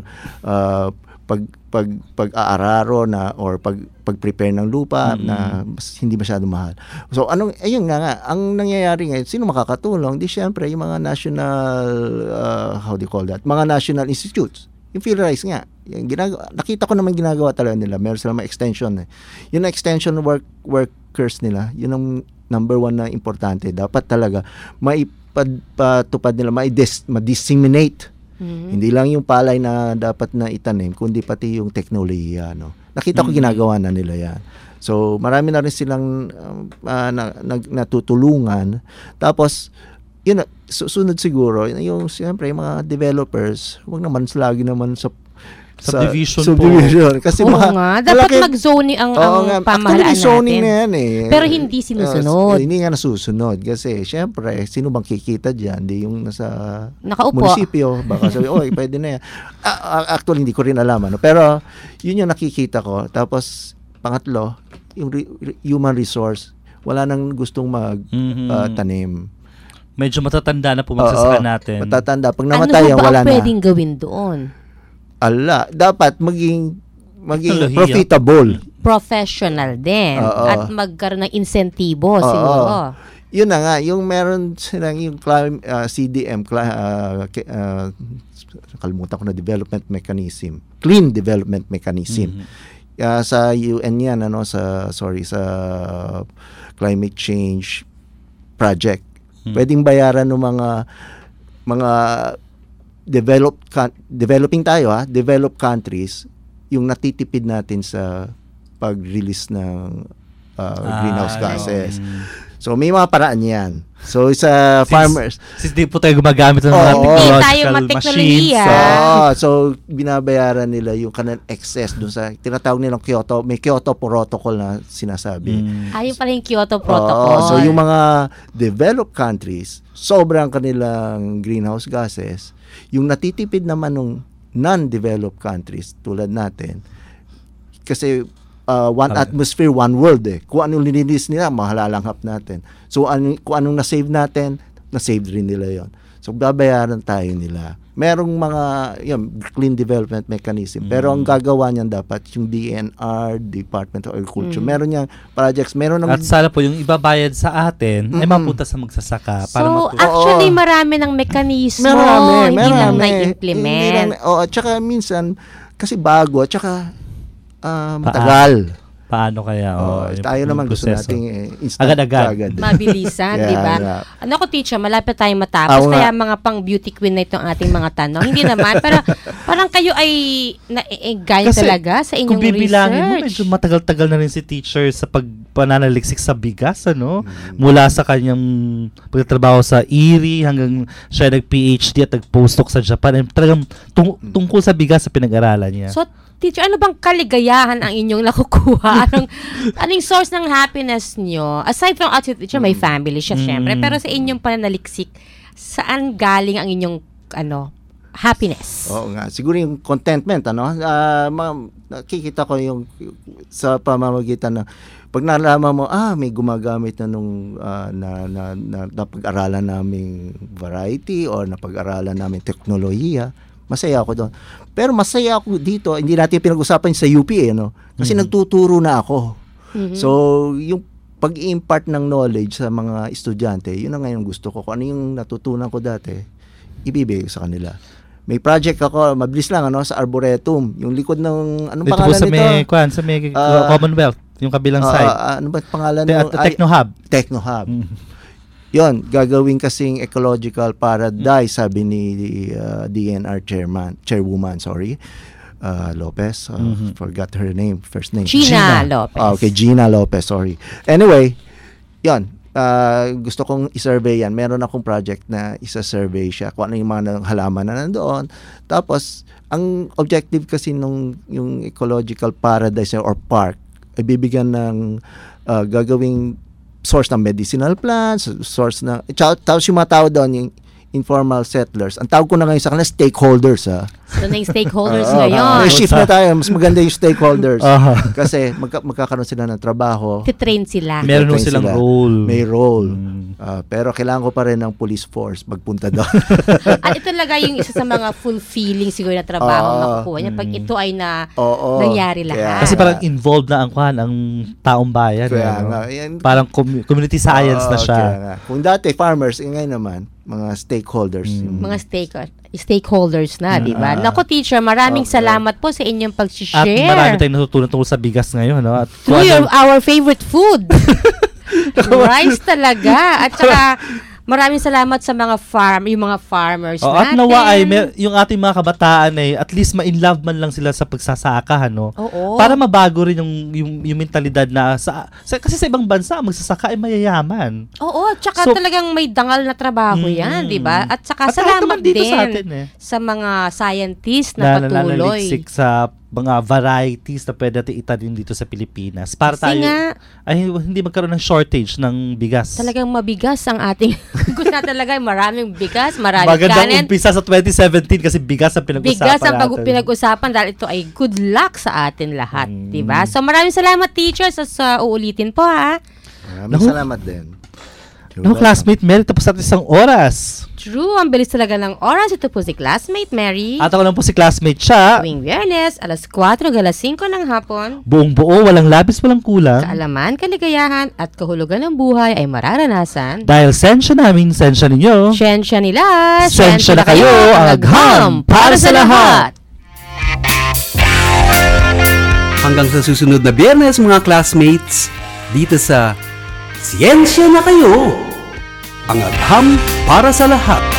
pag-aararo na or pag-prepare ng lupa na hindi masyado mahal. So ayun nga ang nangyayari ngayon, sino makakatulong? Di syempre yung mga national how do you call that? Mga national institutes. Yung field rice nga. Yung nakita ko naman ginagawa talaga nila. Meron silang mga extension. Yung extension workers nila, yun ang number one na importante. Dapat talaga maipatupad nila, ma-disseminate. Hindi lang yung palay na dapat na itanim, kundi pati yung teknolohiya. Nakita ko ginagawa na nila yan. So, marami na rin silang natutulungan. Tapos, yun, susunod siguro, yung siyempre, yung mga developers, huwag naman lagi naman sa subdivision. Kasi dapat mag-zoning ang pamahalaan zoning natin. Na yan Pero hindi sinusunod. Hindi nga nasusunod. Kasi, syempre, sino bang kikita dyan? Di yung nasa nakaupo. Munisipyo. Baka sabi, pwede na yan. Actually, hindi ko rin alam. Pero, yun yung nakikita ko. Tapos, pangatlo, yung human resource. Wala nang gustong mag-tanim. Medyo matatanda na po magsasaka natin. Matatanda. Pag namatay, wala na. Ano ba pwedeng gawin doon? Dapat maging profitable. Professional din. At magkaroon ng insentibo siguro. Yun na nga, yung meron silang yung CDM, kalimutan ko na development mechanism. Clean development mechanism. Sa UN yan, sa climate change project. Pwedeng bayaran ng mga developing tayo developed countries yung natitipid natin sa pag-release ng greenhouse gases. So may mga paraan yan. So sa farmers, since di po tayo gumagamit ng mga technological machines. So binabayaran nila yung kanang excess dun sa tinatawag nilang Kyoto, may Kyoto Protocol na sinasabi. Ayun pala yung Kyoto Protocol. So yung mga developed countries, sobrang kanilang greenhouse gases. Yung natitipid naman ng non-developed countries tulad natin, kasi one atmosphere, one world Kung anong lininis nila, mahalalanghap natin. So kung anong na-save natin, na-save rin nila yon. So babayaran tayo nila. Merong mga clean development mechanism. Pero ang gagawa niyan dapat yung DNR, Department of Agriculture. Meron niyang projects. At sana po yung ibabayad sa atin ay mapunta sa magsasaka. So actually marami ng mekanismo. Hindi lang na-implement. At saka minsan, kasi bago, at saka matagal. Paano kaya? Tayo naman gusto nating agad-agad. Mabilisan, di ba? Ano ko, teacher, malapit tayong matapos. Kaya mga pang beauty queen na itong ating mga tanong. Hindi naman, pero parang kayo ay naigay talaga sa inyong research. Kung bibilangin mo, medyo matagal-tagal na rin si teacher sa pananaliksik sa bigas, ano? Mula sa kanyang pagtatrabaho sa Erie hanggang siya nag-PhD at nag-postdoc sa Japan. Talagang tungkol sa bigas sa pinag-aralan niya. So, teacher, ano bang kaligayahan ang inyong nakukuha? Anong source ng happiness nyo? Aside from teacher, may family siya, syempre. Pero sa inyong pananaliksik, saan galing ang inyong, happiness? Oo nga. Siguro yung contentment, nakikita ko yung sa pamamagitan na pag nalaman mo, may gumagamit na nung napag-aralan naming variety or napag-aralan naming teknolohiya, masaya ako doon. Pero masaya ako dito, hindi natin pinag-usapan sa UP kasi nagtuturo na ako. So, yung pag-impart ng knowledge sa mga estudyante, yun ang ngayon gusto ko. Kung ano yung natutunan ko dati, ibibigay sa kanila. May project ako, mabilis lang, sa Arboretum. Yung likod ng, anong dito pangalan nito? Sa may Commonwealth, yung kabilang side. Ano ba pangalan nito? Technohub. Technohub. Yon, gagawin kasing ecological paradise, sabi ni DNR chairwoman, Lopez. Forgot her name, first name. Gina Lopez. Okay, Gina Lopez, sorry. Anyway, yon. Gusto kong i-survey yan. Meron akong project na isa-survey siya kung ano yung mga halaman na nandoon. Tapos, ang objective kasi yung ecological paradise or park ay bibigyan ng gagawing source ng medicinal plants, source ng tapos yung mga tao doon, yung informal settlers. Ang tawag ko na ngayon sa kanila, stakeholders. So, na yung stakeholders ngayon. Shift na tayo. Mas maganda yung stakeholders. Kasi magkakaroon sila ng trabaho. Titrain sila. Meron silang role. May role. Pero kailangan ko pa rin ng police force magpunta doon. At ito talaga yung isa sa mga fulfilling siguro na trabaho makukuha niya pag ito ay nangyari lahat. Kasi parang involved na ang taong bayan. Parang community science na siya. Kung dati farmers, ngayon naman, mga stakeholders. Mga stakeholders na, di ba? Naku, teacher, maraming salamat po sa inyong pag-share. At marami tayong natutunan tungkol sa bigas ngayon. At our favorite food. Rice talaga. At saka, maraming salamat sa mga yung mga farmers natin. At nawa ay yung ating mga kabataan ay at least ma-inlove man lang sila sa pagsasaka, Oo. Para mabago rin yung mentalidad na kasi sa ibang bansa magsasaka ay mayayaman. Oo, tsaka talagang may dangal na trabaho yan, di ba? At saka salamat din sa mga scientists na patuloy sa mga varieties na pwede natin itanim dito sa Pilipinas. Para kasi tayo ay hindi magkaroon ng shortage ng bigas. Talagang mabigas ang ating gusto na talaga, maraming bigas, maraming magandang umpisa sa 2017 kasi bigas ang pinag-usapan natin. Bigas ang pinag-usapan dahil ito ay good luck sa atin lahat, di ba? So maraming salamat, teachers, sa uulitin po, ha. Maraming salamat din. Classmate Mary, tapos natin isang oras. True, ang bilis talaga ng oras. Ito po si Classmate Mary. At ako lang po si Classmate Cha. Tuwing Biyernes, alas 4, alas 5 ng hapon. Buong buo, walang labis, walang kulang. Kaalaman, kaligayahan, at kahulugan ng buhay ay mararanasan. Dahil sensya namin, sensya ninyo. Sensya nila, sensya na kayo, ang agham para sa lahat. Hanggang sa susunod na Biyernes, mga classmates, dito sa Siyensya na kayo, ang agham para sa lahat.